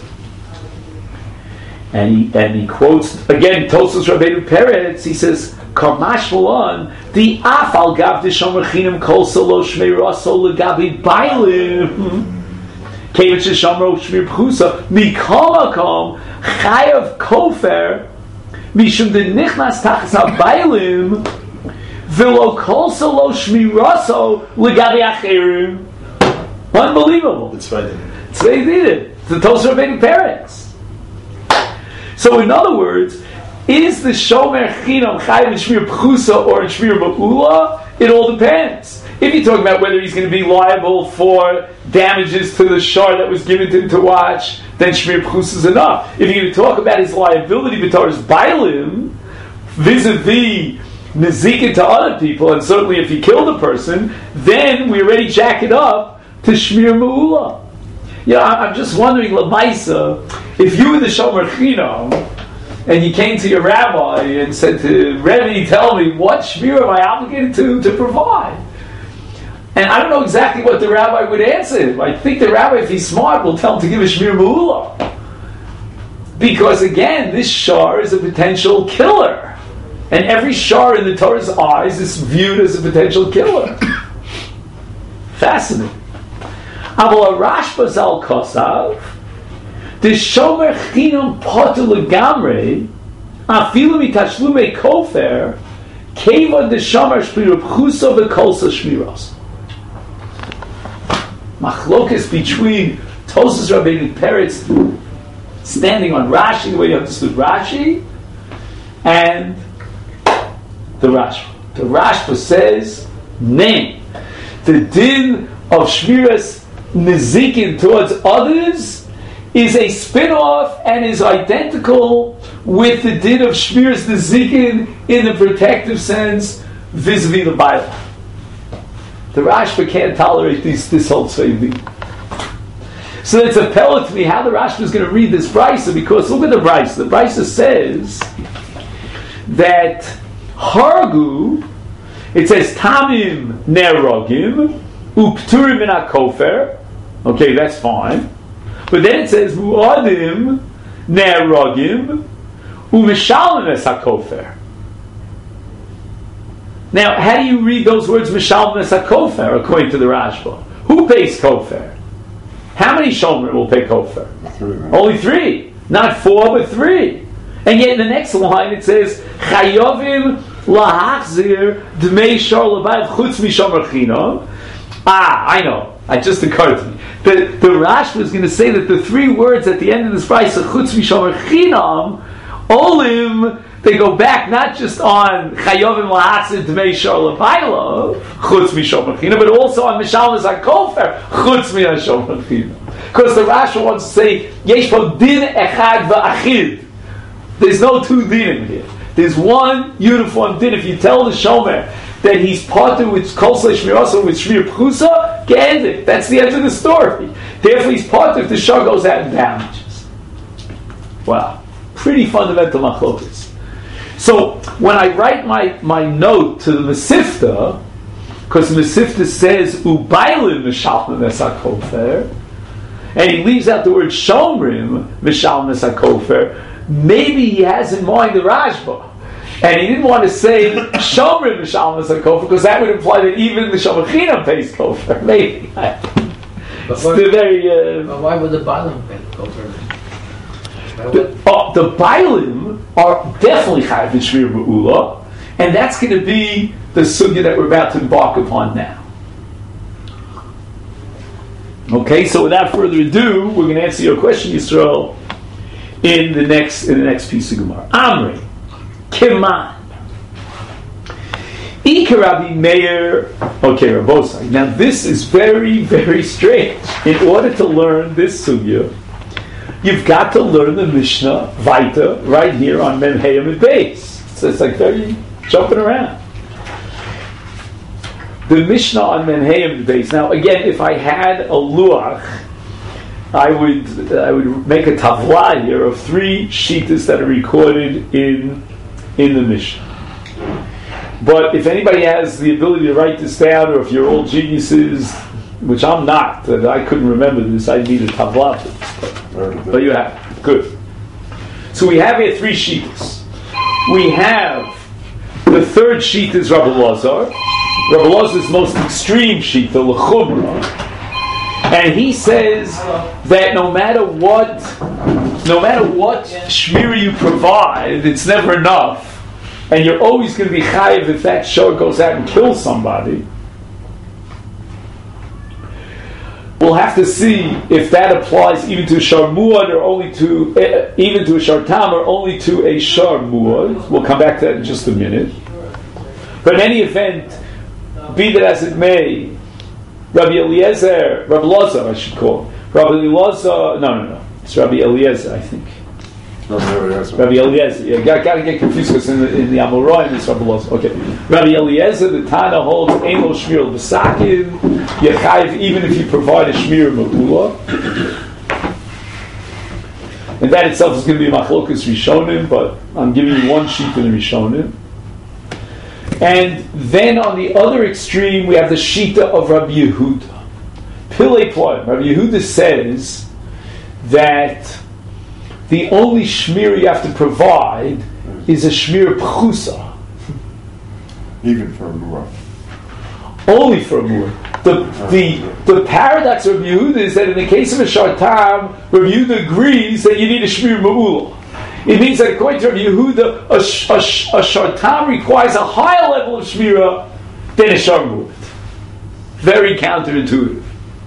And he quotes again Tosfos Rabbeinu Peretz. He says, "Kamash Malon the afal gav the shomer chinam kol solo shmiraso legabi bailim." Kevich Shamro Shmir Pchusa Mikamakom Chayav Kofer Mishum de Nichnas Tachas HaBailim Vilo Kol Solo Shmiraso Legabi Acherim. Unbelievable. It's right. So they did it. It's the Tosfos Rabbeinu Peretz. So in other words, is the Shomer Chinam Chayav in Shmir Pchusa or in Shmir Ma'ula? It all depends. If you're talking about whether he's going to be liable for damages to the shar that was given to him to watch, then Shmir Pchus is enough. If you're going to talk about his liability b'torah's bailim, vis-a-vis nezikin to other people, and certainly if he killed a person, then we already jack it up to Shmir Ma'ula. I'm just wondering, Lamaisa, if you were the Shomer Chinam, and you came to your rabbi and said to Rebbe, tell me, what Shmir am I obligated to provide? And I don't know exactly what the rabbi would answer him. I think the rabbi, if he's smart, will tell him to give a Shmir Ma'ula. Because again, this shar is a potential killer. And every shar in the Torah's eyes is viewed as a potential killer. Fascinating. Aval Rashba Zal Kosav, the Shomer Chinam Potu Legamre, Afilu Mitashlume Kofer, Keva the Shomer Shmir Pchusa V'Kolsa Shmiros. Machlokes between Tosfos Rabbeinu Peretz standing on Rashi, the way you understood Rashi, and the Rashba. The Rashba says, name. The din of Shmiras Nezikin towards others is a spin-off and is identical with the din of Shmiras Nezikin in the protective sense vis-a-vis the Bible. The Rashba can't tolerate this whole tzvei. So it's a pellet to me how the Rashba is going to read this brisa, because look at the brisa. The brisa says that Hargu, it says Tamim Nerogim Upturim min HaKofer. Okay, that's fine. But then it says Mu'adim Nerogim Umishalem es HaKofer. Now, how do you read those words, Mishalem es HaKofer, according to the Rashba? Who pays Kofer? How many Shomer will pay Kofer? 3. Only 3. Not 4, but 3. And yet in the next line it says, Chayovim lahachzir dmei shor lebayv chutz mishomer chinam. I know. It just occurred to me. The Rashba is going to say that the 3 words at the end of this price, chutz mishomer chinam, olim, they go back not just on Chayovim lahachzir dmei shor lebayv chutz mishomer chinam, but also on Mishalem es HaKofer chutz mishomer chinam. Because the Rashba wants to say, yesh po din echad v'achid. There's no 2 dinim here. There's one uniform din. If you tell the Shomer that he's parted with Kol Shmir also with Shmir Pchusa, get it. That's the end of the story. Therefore, he's parted if the shah goes out and damages. Wow. Pretty fundamental machlokas. So, when I write my note to the Mesifta, because the Mesifta says, Ubailim Mishalem es HaKofer, and he leaves out the word Shomrim Mishalem es HaKofer, maybe he has in mind the Rashba. And he didn't want to say Shomrim Mishalem es HaKofer, because that would imply that even the Shomer Chinam pays Kofer. Maybe. But why would the Bailim pay Kofer? The Bailim are definitely Chayav in Shmir B'Ula, and that's going to be the sugya that we're about to embark upon now. Okay, so without further ado, we're going to answer your question, Yisrael, in the next piece of Gemara. Amri, Kiman. Ika Rabbi Meir. Okay, Rabbosai. Now this is very, very strange. In order to learn this sugya, you've got to learn the Mishnah Vaita right here on Mem Hayam and Beis. So it's like very jumping around. The Mishnah on Mem Hayam and Beis. Now again, if I had a luach, I would make a tavla here of 3 shittas that are recorded in the Mishnah. But if anybody has the ability to write this down, or if you're all geniuses, which I'm not, that I couldn't remember this, I need a tavla for this. But you have it. Good. So we have here 3 shittas. We have the 3rd shita is Rabbi Lazar. Rabbi Lazar's most extreme shita, l'chumra, and he says that no matter what shmira you provide, it's never enough. And you're always going to be chayiv if that shor goes out and kills somebody. We'll have to see if that applies even to a shor muad or only to even to a shor tam or only to a shor muad. We'll come back to that in just a minute. But in any event, be that as it may, Rabbi Eliezer, Rabbi Lazar, I should call Rabbi Eliezer. No, it's Rabbi Eliezer, I think. Rabbi Eliezer. Yeah, got to get confused because in the Amoraim it's Rabbi Eliezer. Okay. Rabbi Eliezer, the Tana holds Eino Shmir B'Sakin, Yechayiv, even if you provide a Shmir Ma'ula. And that itself is going to be Machlokas Rishonim, but I'm giving you one sheet in the Rishonim. And then on the other extreme, we have the Shita of Rabbi Yehuda. Pilei Ploim. Rabbi Yehuda says that the only shmir you have to provide is a shmir pchusa. Even for a mu'ah. Only for a mu'ah. The paradox of Rabbi Yehuda is that in the case of a shartam, Rabbi Yehuda agrees that you need a shmir ma'ula. It means that according to Rabbi Yehuda, a shartam requires a higher level of shmira than a shar mu'ah. Very counterintuitive.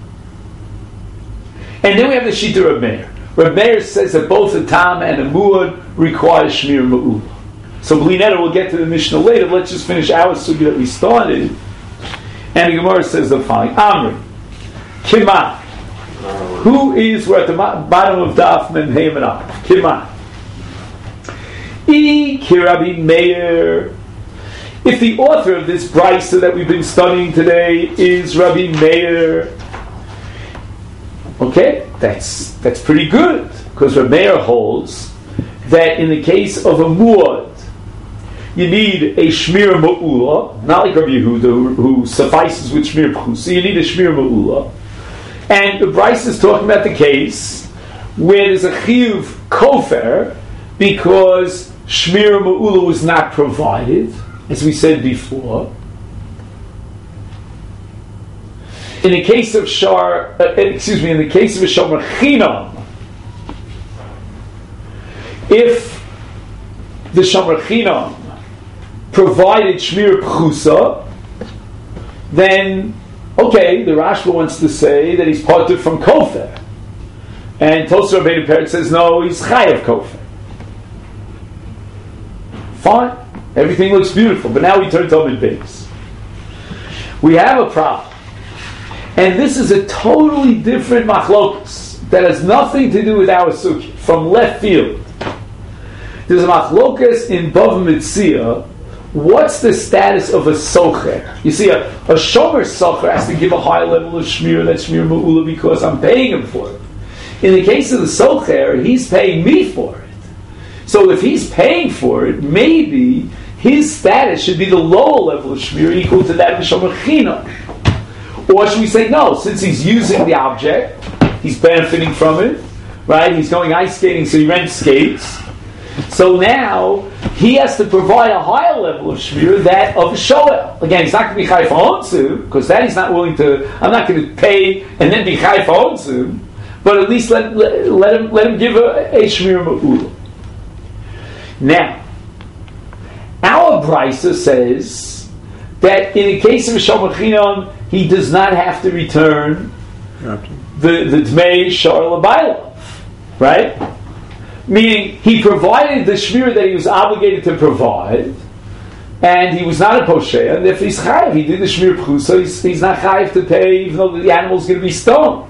And then we have the Shita of Meir. Reb Meir says that both a tam and a muad require shmir ma'ula. So Blinetta, we'll get to the Mishnah later. Let's just finish our sugya that we started. And the Gemara says the following: Amri, Kiman. Who is, we're at the bottom of Daf Mem Hey and Up. Kiman. Rabbi Meir. If the author of this brisa that we've been studying today is Rabbi Meir, okay, that's pretty good, because Rabbi Meir holds that in the case of a muad, you need a shmir ma'ula, not like Rabbi Yehuda who suffices with shmir pchusa. You need a shmir ma'ula, and the brisa is talking about the case where there's a chiyuv kofer because shmir ma'ula was not provided, as we said before. In the case of in the case of a shomer chinam, if the shomer chinam provided shmir pchusa, then okay, the Rashba wants to say that he's parted from kofer, and Tosar Rabbeinu Peretz says no, he's chayav kofer. Fine, everything looks beautiful, but now we turn to Amid Beis. We have a problem. And this is a totally different machlokas that has nothing to do with our sukkah, from left field. There's a machlokas in Bava Metzia. What's the status of a socher? You see, a shomer socher has to give a high level of shmir, that's shmir ma'ula, because I'm paying him for it. In the case of the socher, he's paying me for it. So if he's paying for it, maybe his status should be the lower level of shmir equal to that of shomer chinam. Or should we say, no, since he's using the object, he's benefiting from it, right? He's going ice skating, so he rents skates. So now, he has to provide a higher level of shmir, that of a shoel. Again, he's not going to be chayv ha'onsu, because that he's not willing to, I'm not going to pay and then be chayv ha'onsu, but at least let him give a shmir ma'ula. Now, our brisa says that in the case of a shomer chinam, he does not have to return the Dmei Shar L'Baila, right? Meaning, he provided the shmir that he was obligated to provide, and he was not a posheya, and if he's chayiv, he did the shmir pchusa, he's not chayiv to pay, even though the animal's going to be stoned.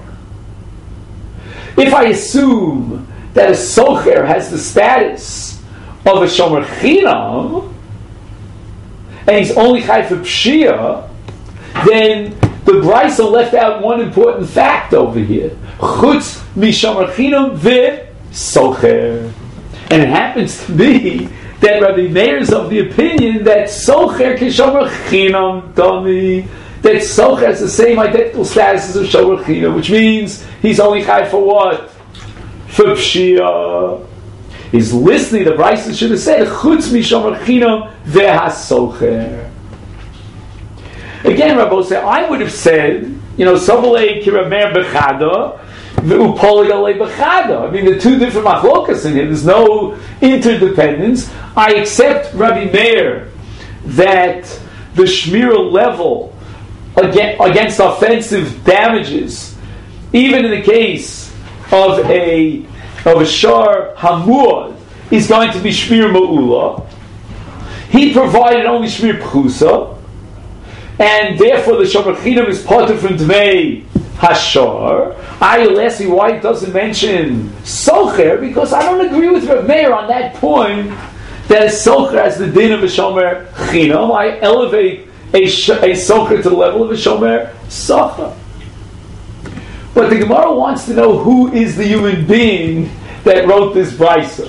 If I assume that a socher has the status of a shomer chinam, and he's only chayiv for pshia, then the Brisa left out one important fact over here. Chutz mishomer chinam socher. And it happens to be that Rabbi Meir is of the opinion that socher kishomer chinam dami, that socher has the same identical status as a shomer chinam, which means he's only chai for what? For pshia. He's listening, the Brisa should have said chutz mishomer chinam vehasocher. Again, Rabbi said, I would have said, Sovalei kiramer bechada, I mean, the two different machlokas in here. There's no interdependence. I accept Rabbi Meir that the shmira level against offensive damages, even in the case of a shar hamud, is going to be shmir ma'ula. He provided only shmir pchusa, and therefore the shomer chinam is parted from dmei hashar. I'll ask you why it doesn't mention socher, because I don't agree with Rav Meir on that point that a socher has the din of a shomer chinam. I elevate a socher to the level of a shomer socher. But the Gemara wants to know who is the human being that wrote this brisa.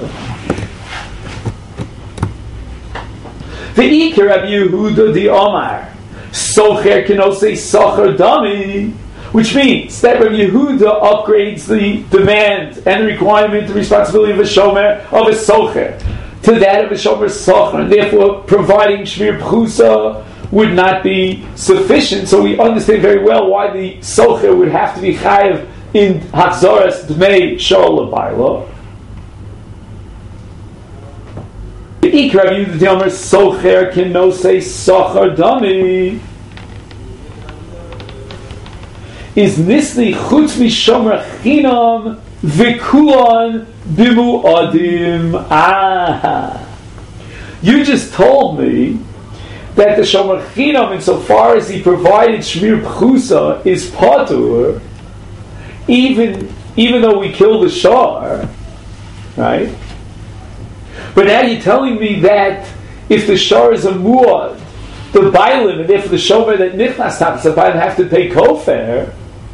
The Ikar Rabbi Yehuda the Omar socher kenose socher dami, which means that Rabbi Yehuda upgrades the demand and the requirement, the responsibility of a shomer, of a socher, to that of a shomer socher, and therefore providing shmir pchusa would not be sufficient. So we understand very well why the socher would have to be chayiv in hachzaras dmei shor l'baylo. The Ik Rabbi Yehuda the Omer socher kenose socher dami is nisli chutz mishomer chinam v'kulan bimu'adim. You just told me that the shomer chinam, insofar as he provided shmir pchusa, is patur, even though we kill the shar, right? But now you're telling me that if the shar is a muad, the bailim, and therefore the shomer that nichnas tapas bailim have to pay kofar,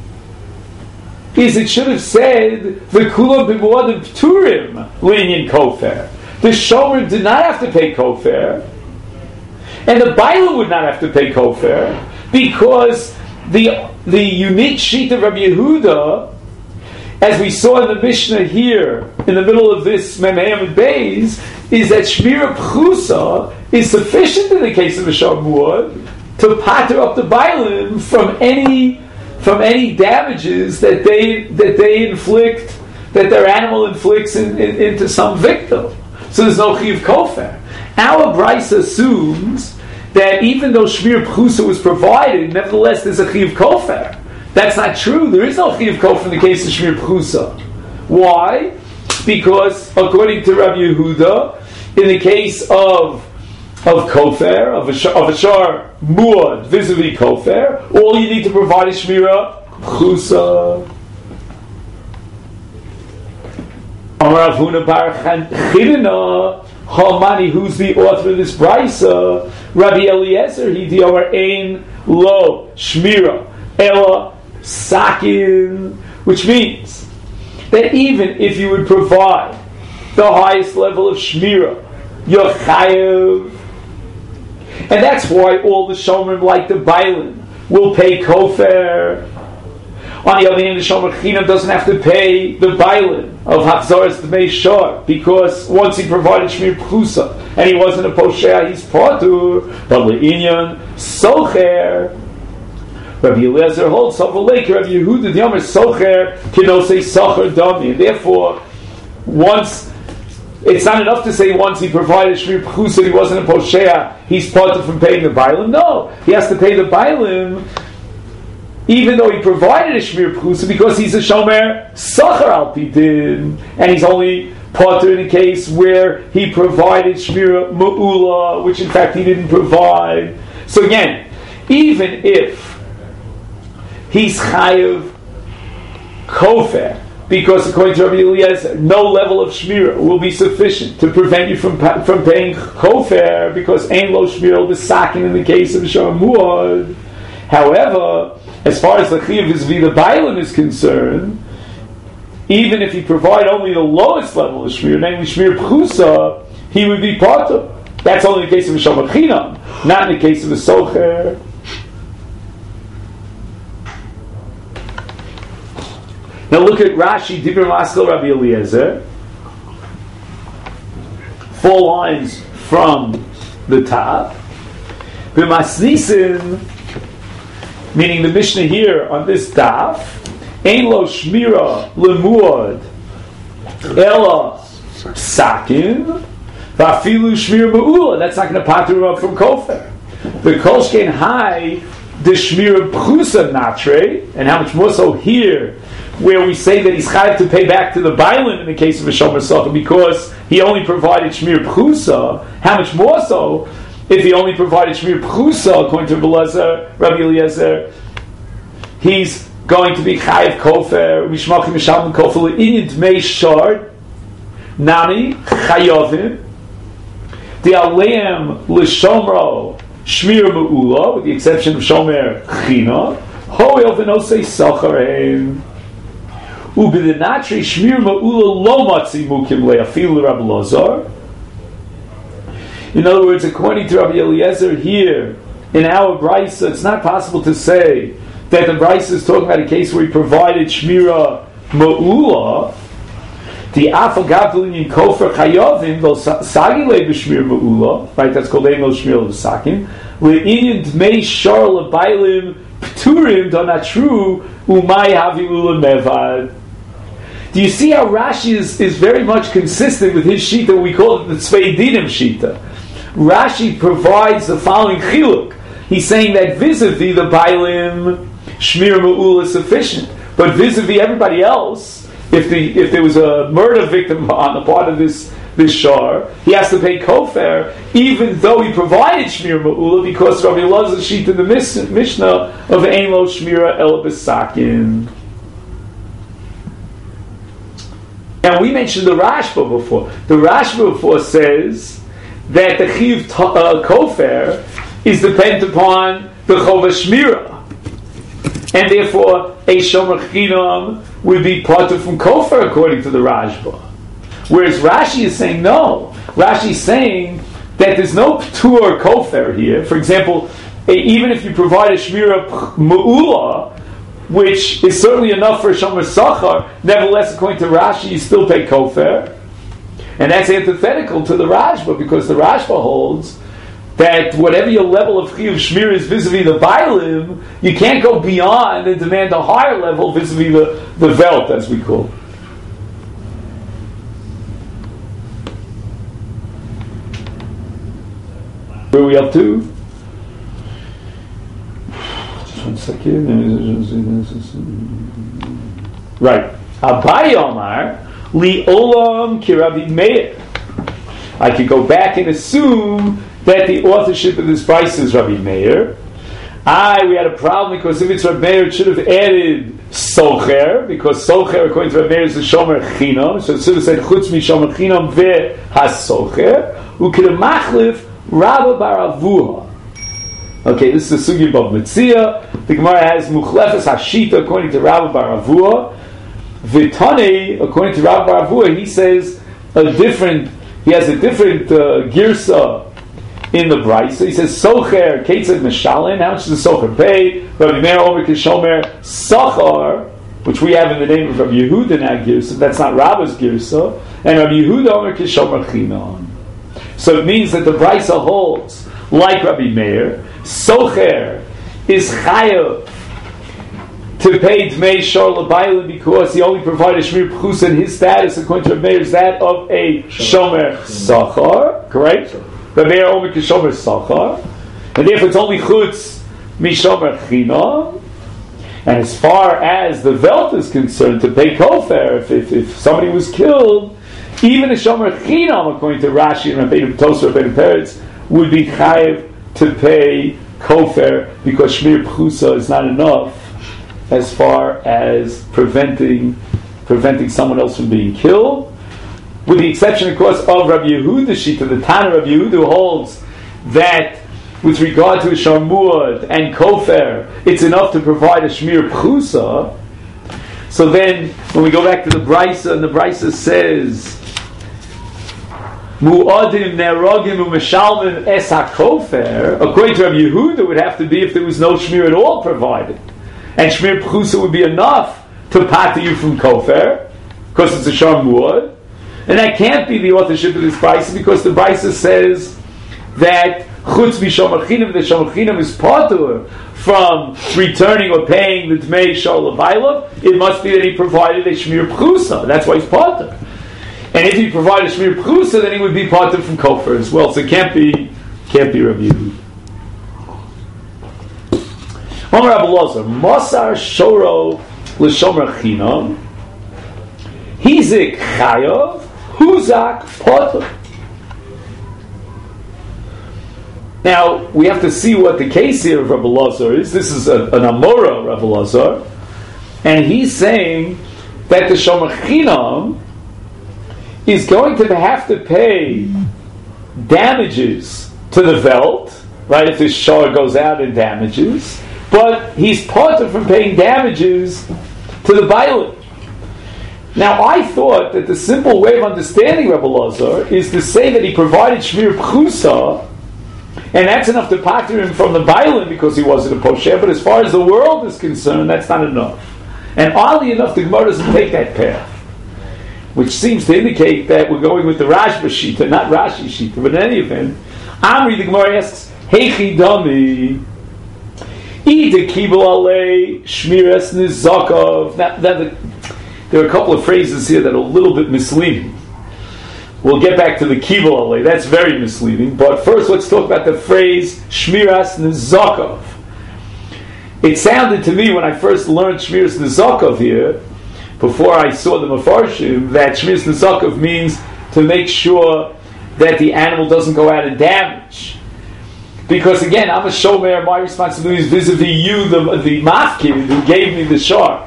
is it should have said the kula b'muadim pturim linyan kofar. The shomer did not have to pay kofar, and the bailim would not have to pay kofar, because the unique sheet of Rabbi Yehuda, as we saw in the Mishnah here in the middle of this Memeyam Beis, is that shmira pchusa is sufficient in the case of a shar muad to pater up the bailim from any damages that they inflict, that their animal inflicts into some victim. So there's no chiyuv kofar. Our brisa assumes that even though shmir pchusa was provided, nevertheless there's a chiyuv kofar. That's not true. There is no chiyuv kofar in the case of shmir pchusa. Why? Because according to Rabbi Yehuda, in the case of kofar, of a shar muad vis-a-vis kofar, all you need to provide is shmira pchusa. Amar Avuna bar Chidina Hamani, who's the author of this brisa? Rabbi Eliezer, he di Amar Ein Lo Shmira Ela Sakin, which means that even if you would provide the highest level of shmira, you're chayev. And that's why all the shomrim, like the bailim, will pay kofar. On the other hand, the shomer chinam doesn't have to pay the bailim of hachzaras dmei shor, because once he provided shmir pchusa and he wasn't a posheah, he's patur. But le'inyan socher, Rabbi Eliezer holds Sovalei Rabbi Yehuda the Omer socher kinosei socher dami, and therefore once. It's not enough to say once he provided shmir pchusa, he wasn't a posheah, he's parted from paying the bailim. No, he has to pay the bailim even though he provided a Shmir Pchusa, because he's a Shomer Sachar Al Pidin, and he's only potter in a case where he provided Shmir Ma'ula, which in fact he didn't provide. So again, even if he's Chayav Kofer, because according to Rabbi Eliezer, no level of Shmira will be sufficient to prevent you from paying Kofer, because Ein Lo Shmira B'Sakin in the case of Shor Muad. However, as far as the Chiyuv vis-a-vis the Bailim is concerned, even if he provide only the lowest level of Shmir, namely Shmir Pchusa, he would be potter. That's only in the case of a Shomer Chinam, not in the case of a Socher. Now look at Rashi, Dibur Maskal Rabbi Eliezer. 4 lines from the top. B'masnisin, meaning the Mishnah here on this daf, Ein lo shmira lemuad ela sakin va'afilu shmir ma'ula. That's not going to pater him up from kofer. The kolshkein high the shmira pchusa natre, and how much more so here, where we say that he's chayav to pay back to the bailin in the case of a shomer sacha because he only provided shmir pchusa. How much more so if he only provided shmir pchusa, according to Rabbi Eliezer, he's going to be chayav kofer mishmachim mishalm kofer le'inyan dmei shard nami chayovim the aleim l'shomro shmir me'ula, with the exception of shomer china ho'el v'nosei sachareim u'b'denatri shmir me'ula lo matzi mukim le'afil Rabbi Lazar. In other words, according to Rabbi Eliezer here in our brisa, it's not possible to say that the brisa is talking about a case where he provided shmira ma'ula. The afagav in kofer chayovim vel sagile b'shmir ma'ula, right? That's called eno shmir l'sakim. Le'inyan dmei shar lebailim pturim donatru umay havi'ula mevad. Do you see how Rashi is very much consistent with his shita? We call it the Tzvei Dinim shita. Rashi provides the following chiluk. He's saying that vis-a-vis the bailim shmir ma'ula is sufficient, but vis-a-vis everybody else, if there was a murder victim on the part of this shar, he has to pay kofer, even though he provided shmir ma'ula, because Rabbi Elazar sheet in the Mishnah of Ein Lo Shmira El B'Sakin. Now we mentioned the Rashba before. The Rashba before says that the Chiv Kofer is dependent upon the Chova Shmira, and therefore a Shomer Chinam would be parted from Kofer according to the Rashba. Whereas Rashi is saying no. Rashi is saying that there's no Ptur Kofer here. For example, even if you provide a Shmira Ma'ula, which is certainly enough for a Shomer Sachar, nevertheless, according to Rashi, you still pay Kofer. And that's antithetical to the Rashba, because the Rashba holds that whatever your level of Chiyuv Shmir is vis-a-vis the Bailim, you can't go beyond and demand a higher level vis-a-vis the Velt, as we call it. Where are we up to? Just 1 second. Right. Abai Omar Li Olam Ki Rabbi Meir. I could go back and assume that the authorship of this price is Rabbi Meir. We had a problem because if it's Rabbi Meir, it should have added Socher, because Socher, according to Rabbi Meir, is the Shomer Chinam. So it should have said Chutz Mi Shomer Chinam Ve HaSocher. Ukid Machlif Rabba Bar Avuha. Okay, this is the Sugi Bab Metzia. The Gemara has Muchlefes Hashita according to Rabba Bar Avuha. Vitane, according to Rabba Bar Avuha, he says he has a different girsa in the Brisa. He says Socher Ketzad Meshalin. How much does the Socher pay? Rabbi Meir Omer Kishomer Sachar, which we have in the name of Rabbi Yehuda in that girsa. That's not Rabba's girsa. And Rabbi Yehuda Omer Kishomer Chinon. So it means that the Brisa holds, like Rabbi Meir, Socher is Chayav to pay Dmei Shor L'Bayla because he only provided Shmir Pchus, and his status, according to Rabbi Meir, is that of a Shomer Sachar, correct? Rabbi Meir only can Shomer Sachar, and therefore it's only Chutz Mi Shomer Chinam. And as far as the Welt is concerned, to pay kofar, if somebody was killed, even a shomer chinam, according to Rashi and Rabbeinu Tosar, Rabbeinu Peretz, would be chayiv to pay kofar, because shmir pchusa is not enough as far as preventing someone else from being killed, with the exception, of course, of Rabbi Yehuda Shita, the Tana Rabbi Yehuda, who holds that with regard to a sharmuad and kofar, it's enough to provide a shmir pchusa. So then, when we go back to the Brisa, and the Brisa says, Mu'adim nerogim u'meshalmim es ha'kofar, according to Rabbi Yehuda, it would have to be if there was no shmir at all provided. And shmir pchusa would be enough to pater you from kofar, because it's a sharmuad. And that can't be the authorship of this Brisa, because the Brisa says that chutz b'shomer chinam, the shomer chinam is patur from returning or paying the dmei shor l'bayla. It must be that he provided a shmir pchusa. That's why he's patur. And if he provided a shmir pchusa, then he would be patur from kofar as well. So it can't be Rabbi Yehuda. Amar Rabbi Elazar, Mosar shoro l'shomer chinam, hizik chayav, huzak patur. Now, we have to see what the case here of Rabbi Elazar is. This is an Amora of Rabbi Elazar. And he's saying that the shomer chinam is going to have to pay damages to the Welt, right, if this shor goes out in damages, but he's parted from paying damages to the Bailim. Now, I thought that the simple way of understanding Rabbi Elazar is to say that he provided shmir pchusa, and that's enough to pater him from the Bailim because he wasn't a posher, but as far as the world is concerned, that's not enough. And oddly enough, the Gemara doesn't take that path, which seems to indicate that we're going with the Rashba Shita, not Rashi Shita. But in any event, Amri, the Gemara asks, Heichi Dami, Ida Kibul Alei, Shmiras Nizakov. Now, there are a couple of phrases here that are a little bit misleading. We'll get back to the Kibul Alei. That's very misleading. But first, let's talk about the phrase Shmiras Nizakov. It sounded to me when I first learned Shmiras Nizakov here, before I saw the Mefarshim, that Shmiras Nizakov means to make sure that the animal doesn't go out in damage. Because again, I'm a shomer, my responsibility is vis-a-vis you, the mafkin, who gave me the shor.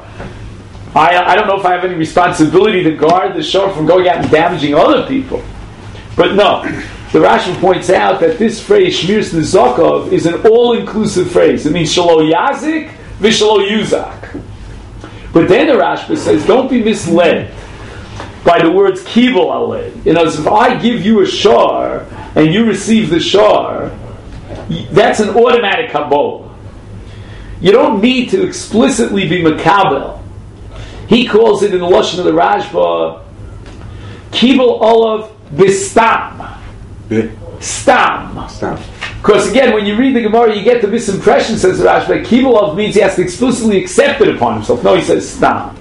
I don't know if I have any responsibility to guard the shor from going out and damaging other people. But no, the Rashi points out that this phrase, Shmiras Nizakov, is an all-inclusive phrase. It means Shalo Yazik, Vishalo Yuzak. But then the Rashba says, don't be misled by the words Kibul Alei. In other words, if I give you a shor, and you receive the shor, that's an automatic kabbalah. You don't need to explicitly be makabel. He calls it in the lashon of the Rashba, Kibul Olav Bistam. Stam. Because again, when you read the Gemara, you get the misimpression, says the Rashba, that Kibul Olav means he has to explicitly accept it upon himself. No, he says Stam.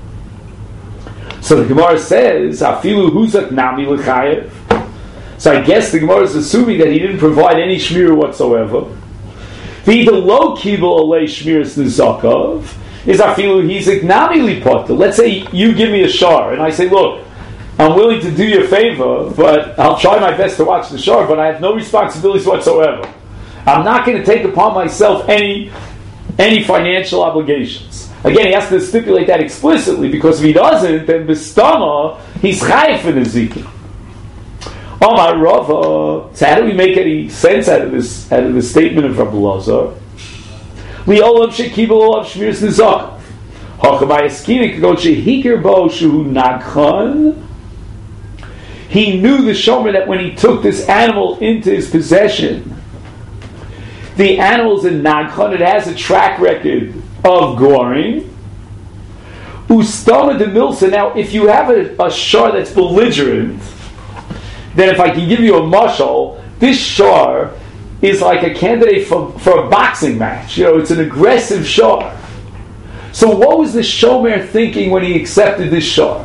So the Gemara says, Afilu Huzak Nami L'chayev. So I guess the Gemara is assuming that he didn't provide any shmir whatsoever. The low Kibul Alei Shmiras Nizakov is Afilu Hizik Nami Lipotel. Let's say you give me a shor, and I say, look, I'm willing to do you a favor, but I'll try my best to watch the shor, but I have no responsibilities whatsoever. I'm not going to take upon myself any financial obligations. Again, he has to stipulate that explicitly, because if he doesn't, then Bistama, he's chayef in Ezekiel. Omar Rava. So how do we make any sense out of this statement of Rabbi Elazar? Li'olam shekibul olav shmiras nizakov. Hachamay go shehikir bo shu nagchan. He knew the shomer that when he took this animal into his possession, the animal's in nagchan. It has a track record of goring. Ustama de milsa. Now, if you have a shor that's belligerent, then if I can give you a mashal, this shor is like a candidate for a boxing match. It's an aggressive shor. So what was the shomer thinking when he accepted this shor?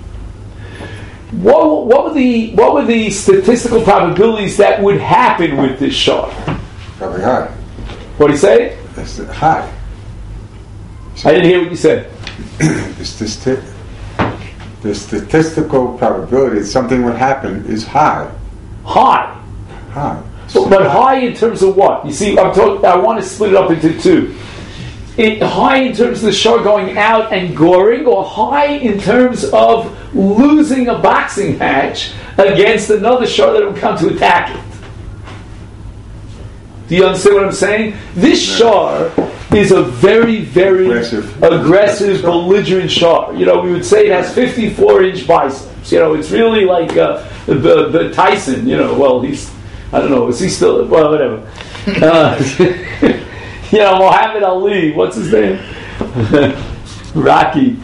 What were the statistical probabilities that would happen with this shor? Probably high. What do you say? That's high. I didn't hear what you said. The statistical probability that something would happen is high. High. High. But high in terms of what? You see, I want to split it up into two. High in terms of the shar going out and goring, or high in terms of losing a boxing match against another shar that will come to attack it. Do you understand what I'm saying? This shar is a very, very aggressive belligerent shar. You know, we would say it has 54-inch biceps. You know, it's really like the Tyson. You know, well, I don't know, is he still, well, whatever. You know, Muhammad Ali, what's his name? Rocky.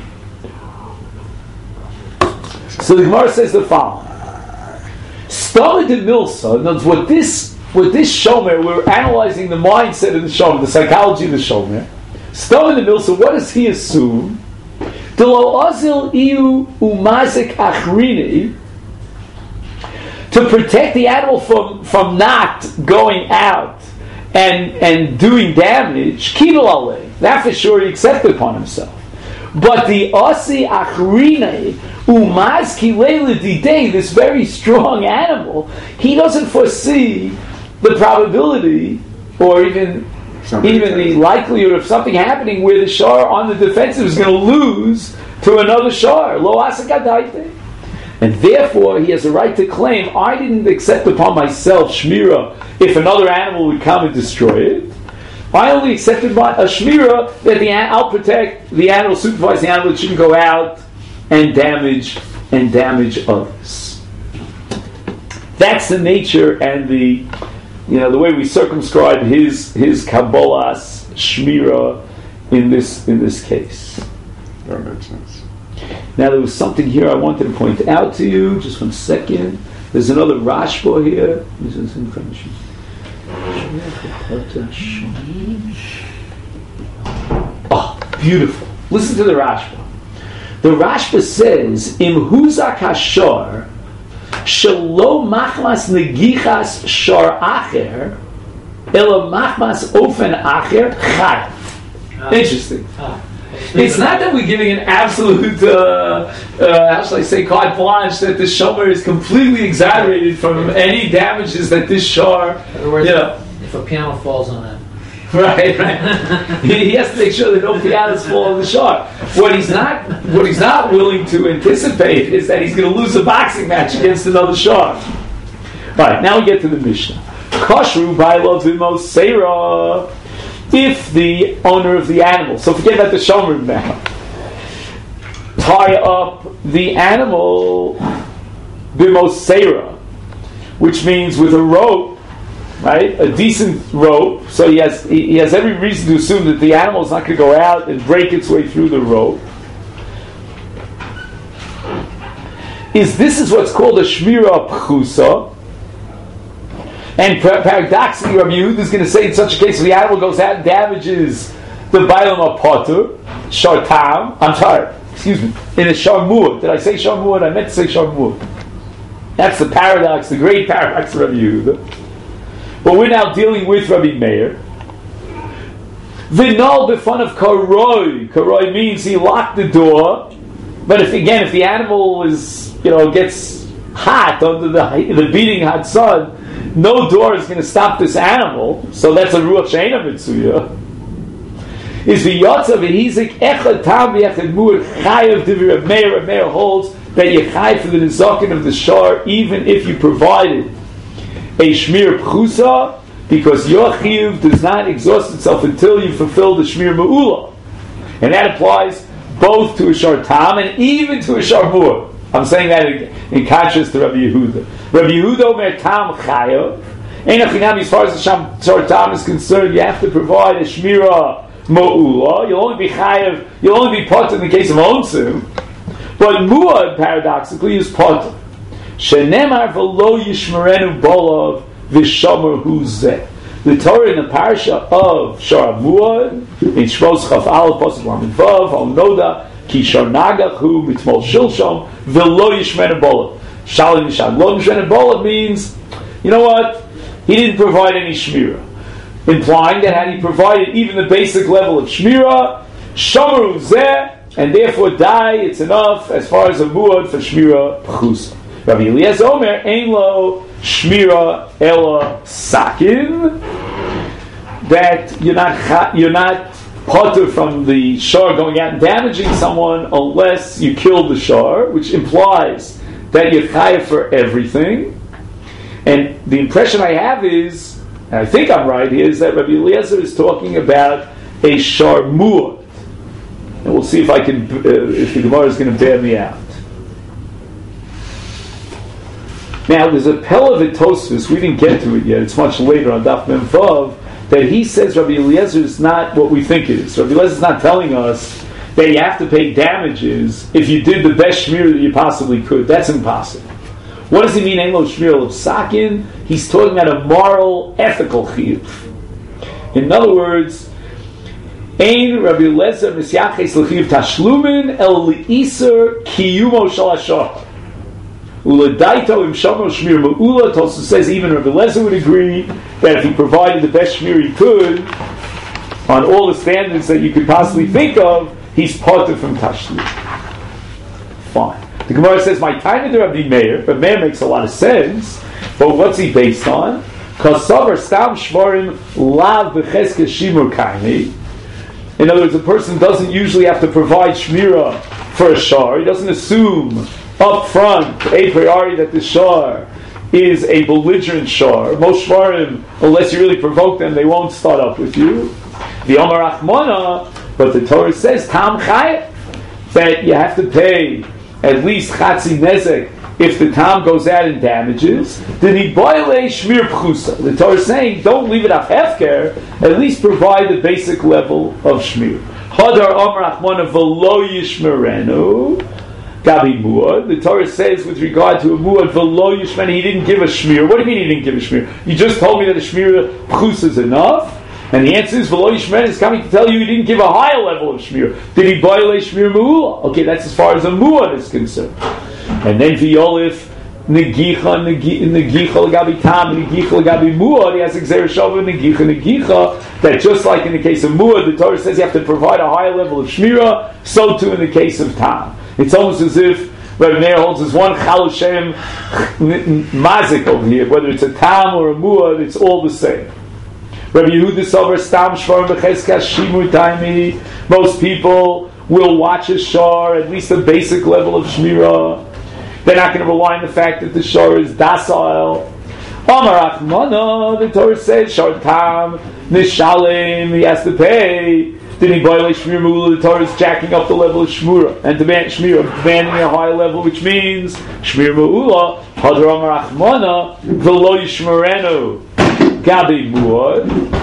So the Gemara says the following. Stomach de Milsa, in other words, what this Shomer, we're analyzing the mindset of the Shomer, the psychology of the Shomer. Stomach de Milsa, what does he assume? Delo azil iu umazik achrini, to protect the animal from not going out and doing damage, kidul aleh, that for sure he accepted upon himself. But the asi achrine umaz kilela didei, this very strong animal, he doesn't foresee the probability or even the likelihood of something happening where the shar on the defensive is going to lose to another shar. Lo asakadaite. And therefore, he has a right to claim, I didn't accept upon myself shmira if another animal would come and destroy it. I only accepted a shmira that I'll protect the animal, supervise the animal, it shouldn't go out and damage others. That's the nature and the way we circumscribe his kabbalas shmira in this case. That makes sense. Now there was something here I wanted to point out to you. Just 1 second. There's another Rashba here. Oh, beautiful. Listen to the Rashba. The Rashba says, Im huzak hashar shelo machmas negichas shar acher elo machmas ofen acher chayav. Interesting. It's not that we're giving an absolute, how shall I say, carte blanche that the shomer is completely exaggerated from any damages that this shar, in other words, if a piano falls on it. Right. He has to make sure that no pianos fall on the shar. What he's not willing to anticipate is that he's going to lose a boxing match against another shar. Alright, now we get to the Mishnah. Kashru ba'ilov v'mos seira. If the owner of the animal, so forget about the shomer now, tie up the animal b'mosera, which means with a rope, right, a decent rope. So he has every reason to assume that the animal is not going to go out and break its way through the rope. This is what's called a shmira pchusa. And paradoxically, Rabbi Yehuda is going to say in such a case, if the animal goes out and damages the bailam apotur, shartam, in a sharmur. Did I say sharmur? I meant to say sharmur. That's the paradox, the great paradox of Rabbi Yehuda. But we're now dealing with Rabbi Meir. V'nol b'fun of karoi. Karoi means he locked the door. But if the animal gets hot under the beating hot sun, no door is going to stop this animal, so that's a ruach she'eina mitzuya. Is the yotza v'hizik echad tam v'echad mu'er chayav divrei Rav Meir. Rav Meir holds that you chayav for the nizakin of the shar even if you provided a shmir pchusa, because your chiyuv does not exhaust itself until you fulfill the shmir me'ula, and that applies both to a shar tam and even to a shar mu'er. I'm saying that in contrast to Rabbi Yehuda. Rabbi Yehuda omer tam chayav. Ein achinam, as far as the shar tam is concerned, you have to provide a shmira mo'ula. You'll only be chayav. You'll only be pot in the case of onsim. But mu'ad, paradoxically, is pot. Shenemar v'lo yishmerenu bolav v'shomer huzeh. The Torah in the parasha of Shar Mu'ad in Shmos Chaf Aleph Pasuk Lamed Vav Al Noda Ki Shar Nagachu Mitmol Shilshom V'lo Yishmenu Bolav. Shalim Yishad Lo Yishmenu Bolav means, you know what? He didn't provide any shmira, implying that had he provided even the basic level of shmira, Shomeru zeh, and therefore die, it's enough as far as a muad for Shmira Pchusa. Rabbi Eliezer Omer, Ein lo Shmira Ela Sakin, that you're not potter from the shar going out and damaging someone unless you kill the shar, which implies that you're chayav for everything. And the impression I have is, and I think I'm right here, is that Rabbi Eliezer is talking about a shar muad. And we'll see if I can, if the Gemara is going to bear me out. Now, there's a Pella V'Tosfos, we didn't get to it yet, it's much later on Daf Mem Vav, that he says Rabbi Eliezer is not what we think it is. Rabbi Eliezer is not telling us that you have to pay damages if you did the best shmir that you possibly could. That's impossible. What does he mean, Ein lo shmir of sakin? He's talking about a moral, ethical chiyuv. In other words, Ein Rabbi Eliezer misyaches l'chiyuv tashlumin el li'iser kiyumo shal hashar. Uladaito im shomer shmir ma'ula. Tosfos says even Rabbi Eliezer would agree that if he provided the best shmir he could on all the standards that you could possibly think of, he's parted from tashlum. Fine. The Gemara says, "My time to Rabbi Meir," but Meir makes a lot of sense. But what's he based on? Kasavar stam shvarim lav b'cheske shimur kaini. In other words, a person doesn't usually have to provide shmira for a shar. He doesn't assume up front, a priori, that the shar is a belligerent shar. Most shvarim, unless you really provoke them, they won't start up with you. The Omar Achmana, but the Torah says, Tam Chayet, that you have to pay at least Chatzi Nezek if the Tam goes out and damages. Then he boile Shmir Pchusa. The Torah is saying, don't leave it off hefker, at least provide the basic level of Shmir. Hadar Omar Achmana v'lo yishmerenu. Gabi Muad. The Torah says with regard to a Muad v'lo yishmerenu, he didn't give a Shmir. What do you mean he didn't give a Shmir? You just told me that a Shmir Pchusa is enough. And the answer is, V'lo Yishmer is coming to tell you he didn't give a higher level of Shmir. Did he boil a Shmir Mu'ula? Okay, that's as far as a Mu'ad is concerned. And then V'yolif, Negicha L'gabi Tam, Negicha L'gabi Mu'ad, he has Xer Shava, Negicha, that just like in the case of Mu'ad, the Torah says you have to provide a higher level of Shmira, so too in the case of Tam. It's almost as if Rabbi Meir holds as one Chal Shem Mazik over here, whether it's a Tam or a Mu'ad, it's all the same. Rabbi Yehuda Sover Stam Shvar B'Cheskas Shimur Taimi. Most people will watch a shar, at least a basic level of shmira. They're not going to rely on the fact that the shar is docile. Amar Achmana, the Torah says, Shar Tam Nishalim, he has to pay. Then he boil shmir mula, the Torah is jacking up the level of shmura and demanding a higher level, which means shmir mula. Hadar Amar Achmana v'lo yishmerenu. Gabi Muad,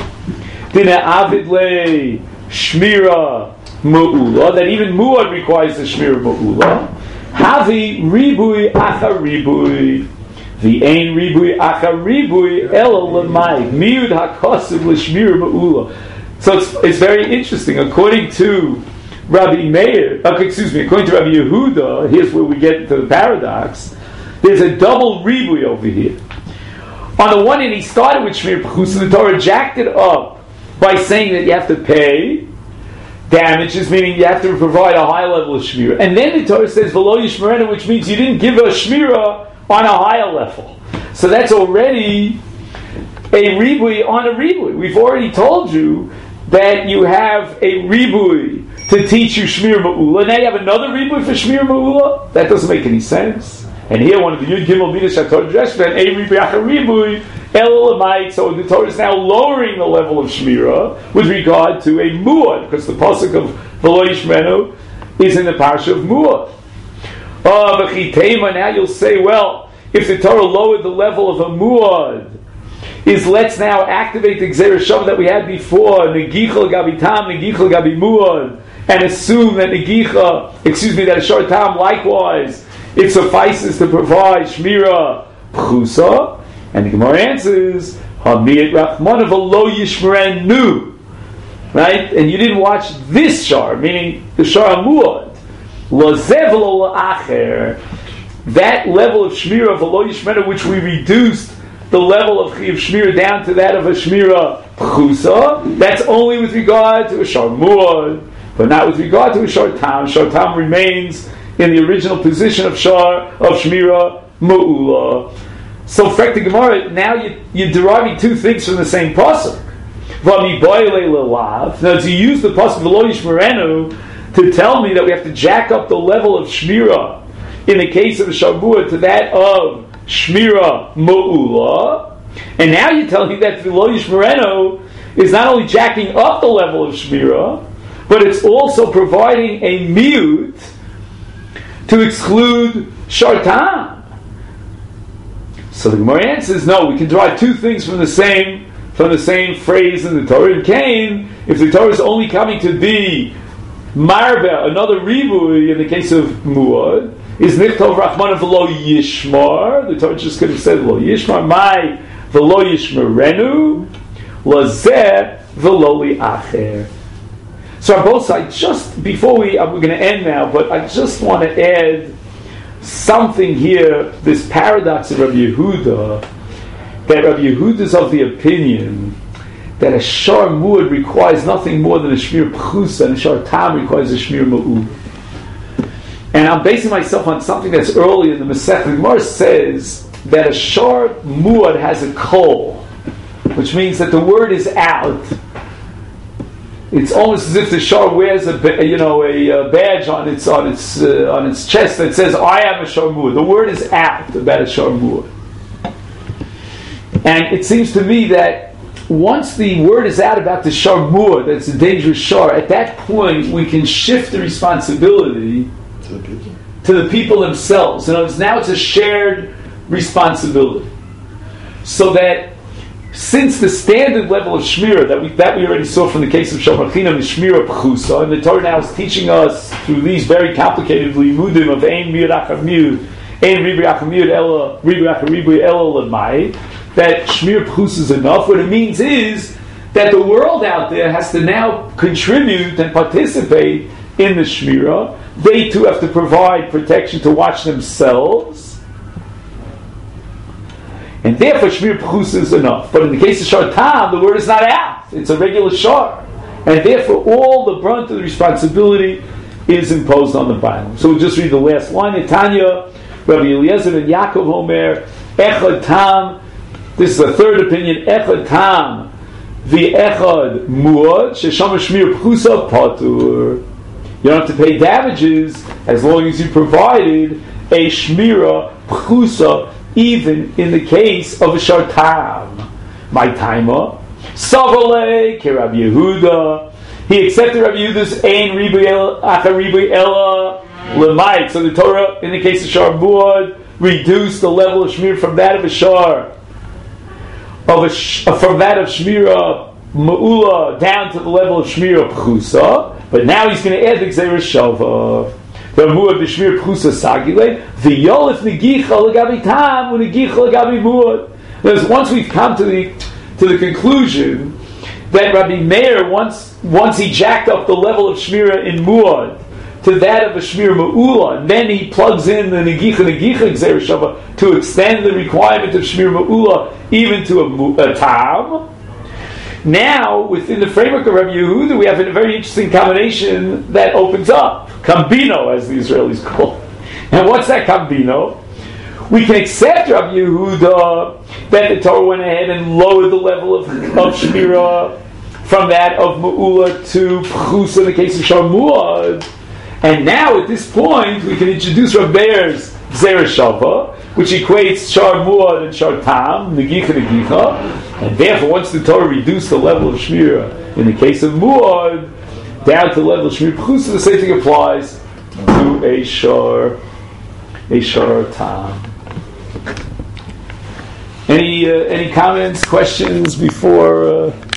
Dina Avidle Shmira Mu'ula, that even Muad requires the Shmira Mu'ula. Havi Ribui Acha Ribui, the Ein Ribui Acha Ribui, Ela Lamai, Miud HaKosiv L'Shmira Mu'ula. So it's very interesting. According to Rabbi Meir, according to Rabbi Yehuda, here's where we get to the paradox. There's a double Ribui over here. On the one hand, he started with Shmir Pchusa, the Torah jacked it up by saying that you have to pay damages, meaning you have to provide a high level of Shmira. And then the Torah says, V'lo Yishmerenu, which means you didn't give a Shmira on a higher level. So that's already a Ribui on a Ribui. We've already told you that you have a Ribui to teach you Shmir Ma'ula. Now you have another Ribui for Shmir Ma'ula? That doesn't make any sense. And here, one of the Yud Gimel Midas HaTorah Dresher, and a Ribui Acha Ribui, Elamite. So the Torah is now lowering the level of Shmira with regard to a Muad, because the pasuk of V'lo Yishmerenu is in the parsha of Muad. But Chitema, now you'll say, well, if the Torah lowered the level of a Muad, is let's now activate the Gzeir Shav that we had before, Negicha L'gabi Tam, Negicha L'gabi Muad, and assume that that a Shor Tam likewise, it suffices to provide Shmira Pchusa. And the Gemara answers, Hamiyat Rachmana v'lo yishmerenu. Right? And you didn't watch this shar, meaning the shar Muad. Lazev lo la'acher. That level of Shmira v'lo yishmerenu, which we reduced the level of Chiv Shmira down to that of a Shmira Pchusa, that's only with regard to a shar Muad. but not with regard to a shor tam. Shor tam remains in the original position of shmira ma'ula. So, frek the Gemara, now you're deriving two things from the same pasuk. Now, to use the pasuk v'lo yishmerenu to tell me that we have to jack up the level of shmira in the case of a shavua to that of shmira ma'ula, and now you're telling me that v'lo yishmerenu is not only jacking up the level of shmira, but it's also providing a mute to exclude shor tam. So the Gemara answers, no, we can derive two things from the same phrase in the Torah. In Cain, if the Torah is only coming to be marbe, another ribui in the case of muad, is nichtov rachmana v'lo yishmar. The Torah just could have said v'lo yishmar, my v'lo yishmarenu, lazeh v'lo li'acher. So on both sides, just before we're going to end now, but I just want to add something here, this paradox of Rabbi Yehuda, that Rabbi Yehuda is of the opinion that a shor muad requires nothing more than a shmir pchusa, and a shor tam requires a shmir ma'ul. And I'm basing myself on something that's early in the Masech. The Gemara says that a shor muad has a kol, which means that the word is out. It's almost as if the shor wears a badge on its chest that says, "I am a shor muad." The word is out about a shor muad, and it seems to me that once the word is out about the shor muad, that's a dangerous shor. At that point, we can shift the responsibility to the people themselves. Now it's a shared responsibility, so that. Since the standard level of shmira that we already saw from the case of Shomar Chinam is shmira pchusa, and the Torah now is teaching us through these very complicated limudim of ein mirachamiud, ein ribrachamiud ela ribracharibu ela lemai, that shmira pchusa is enough. What it means is that the world out there has to now contribute and participate in the shmira. They too have to provide protection to watch themselves. And therefore, shmir pchusa is enough. But in the case of shor tam, the word is not out. It's a regular shor. And therefore, all the brunt of the responsibility is imposed on the bailam. So we'll just read the last line. Tanya, Rabbi Eliezer and Yaakov Omer, echad tam. This is the third opinion. Echad tam, v'echad muad, shesham shmir pchusa patur. You don't have to pay damages as long as you provided a shmira pchusa, even in the case of a shor tam. My timer, Savale ke Rabbi Yehuda. He accepted Rabbi Yehuda's ein ribui ela lemait. So the Torah, in the case of shor muad, reduced the level of shmir from that of a shor, from that of shmira ma'ula down to the level of shmira pchusa. But now he's going to add the gzeira shava. The muad b'shmir pchusa sagile the yolif negicha legabi tam unegicha legabi muad. Once we've come to the conclusion that Rabbi Meir once he jacked up the level of shmira in muad to that of a shmir ma'ula, and then he plugs in the negicha gzeira shava to extend the requirement of shmir ma'ula even to a tam. Now, within the framework of Rabbi Yehuda, we have a very interesting combination that opens up. Kambino, as the Israelis call it. And what's that kambino? We can accept Rabbi Yehuda that the Torah went ahead and lowered the level of shmira from that of Ma'ula to Pchus in the case of Shor Muad. And now, at this point, we can introduce Rabbi Meir's Zera Shava, which equates Shor Muad and Shor Tam, Negicha, and therefore, once the Torah reduced the level of Shmira in the case of Muad down to the level of Shmir Pchusa, the same thing applies to a Shor Tam. Any comments, questions before?